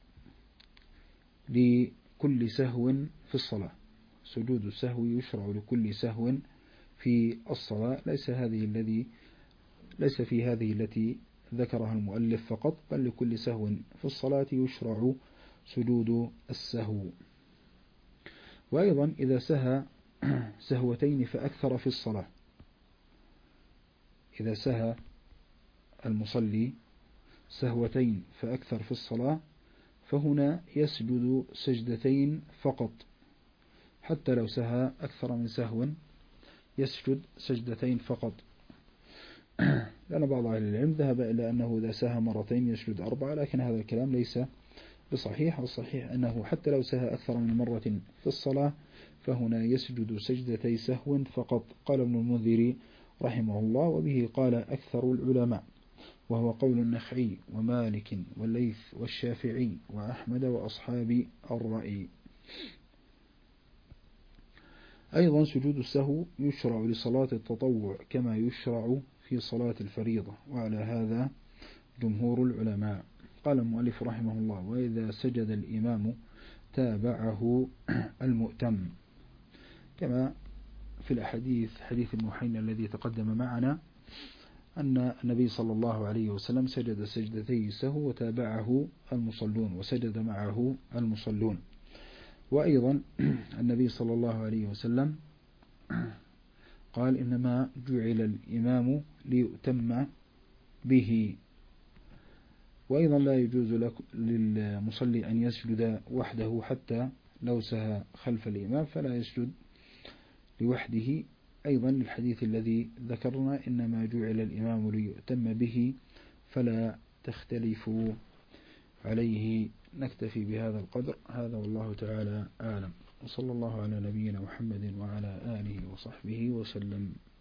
لكل سهو في الصلاة. سجود السهو يشرع لكل سهو في الصلاة، ليس هذه الذي ليس في هذه التي ذكرها المؤلف فقط، بل لكل سهو في الصلاة يشرع سجود السهو. وأيضا إذا سهى سهوتين فأكثر في الصلاة، إذا سهى المصلي سهوتين فأكثر في الصلاة فهنا يسجد سجدتين فقط، حتى لو سهى أكثر من سهو يسجد سجدتين فقط، لأن بعض أهل العلم ذهب إلى أنه إذا سهى مرتين يسجد أربعة، لكن هذا الكلام ليس بصحيح. والصحيح أنه حتى لو سهى أكثر من مرة في الصلاة فهنا يسجد سجدتي سهو فقط. قال ابن المنذر رحمه الله: وبه قال أكثر العلماء، وهو قول النخعي ومالك والليث والشافعي وأحمد وأصحاب الرأي. أيضا سجود السهو يشرع لصلاة التطوع كما يشرع في صلاة الفريضة، وعلى هذا جمهور العلماء. قال المؤلف رحمه الله: وإذا سجد الإمام تابعه المؤتم، كما في الأحاديث حديث ابن حين الذي تقدم معنا أن النبي صلى الله عليه وسلم سجد سجدتي سهو وتابعه المصلون وسجد معه المصلون. وأيضا النبي صلى الله عليه وسلم قال: إنما جعل الإمام ليؤتم به. وأيضا لا يجوز للمصلي أن يسجد وحده، حتى لو سهى خلف الإمام فلا يسجد لوحده. أيضا للحديث الذي ذكرنا: إنما جعل الإمام ليؤتم به، فلا تختلفوا عليه. نكتفي بهذا القدر، هذا والله تعالى أعلم، وصلى الله على نبينا محمد وعلى آله وصحبه وسلم.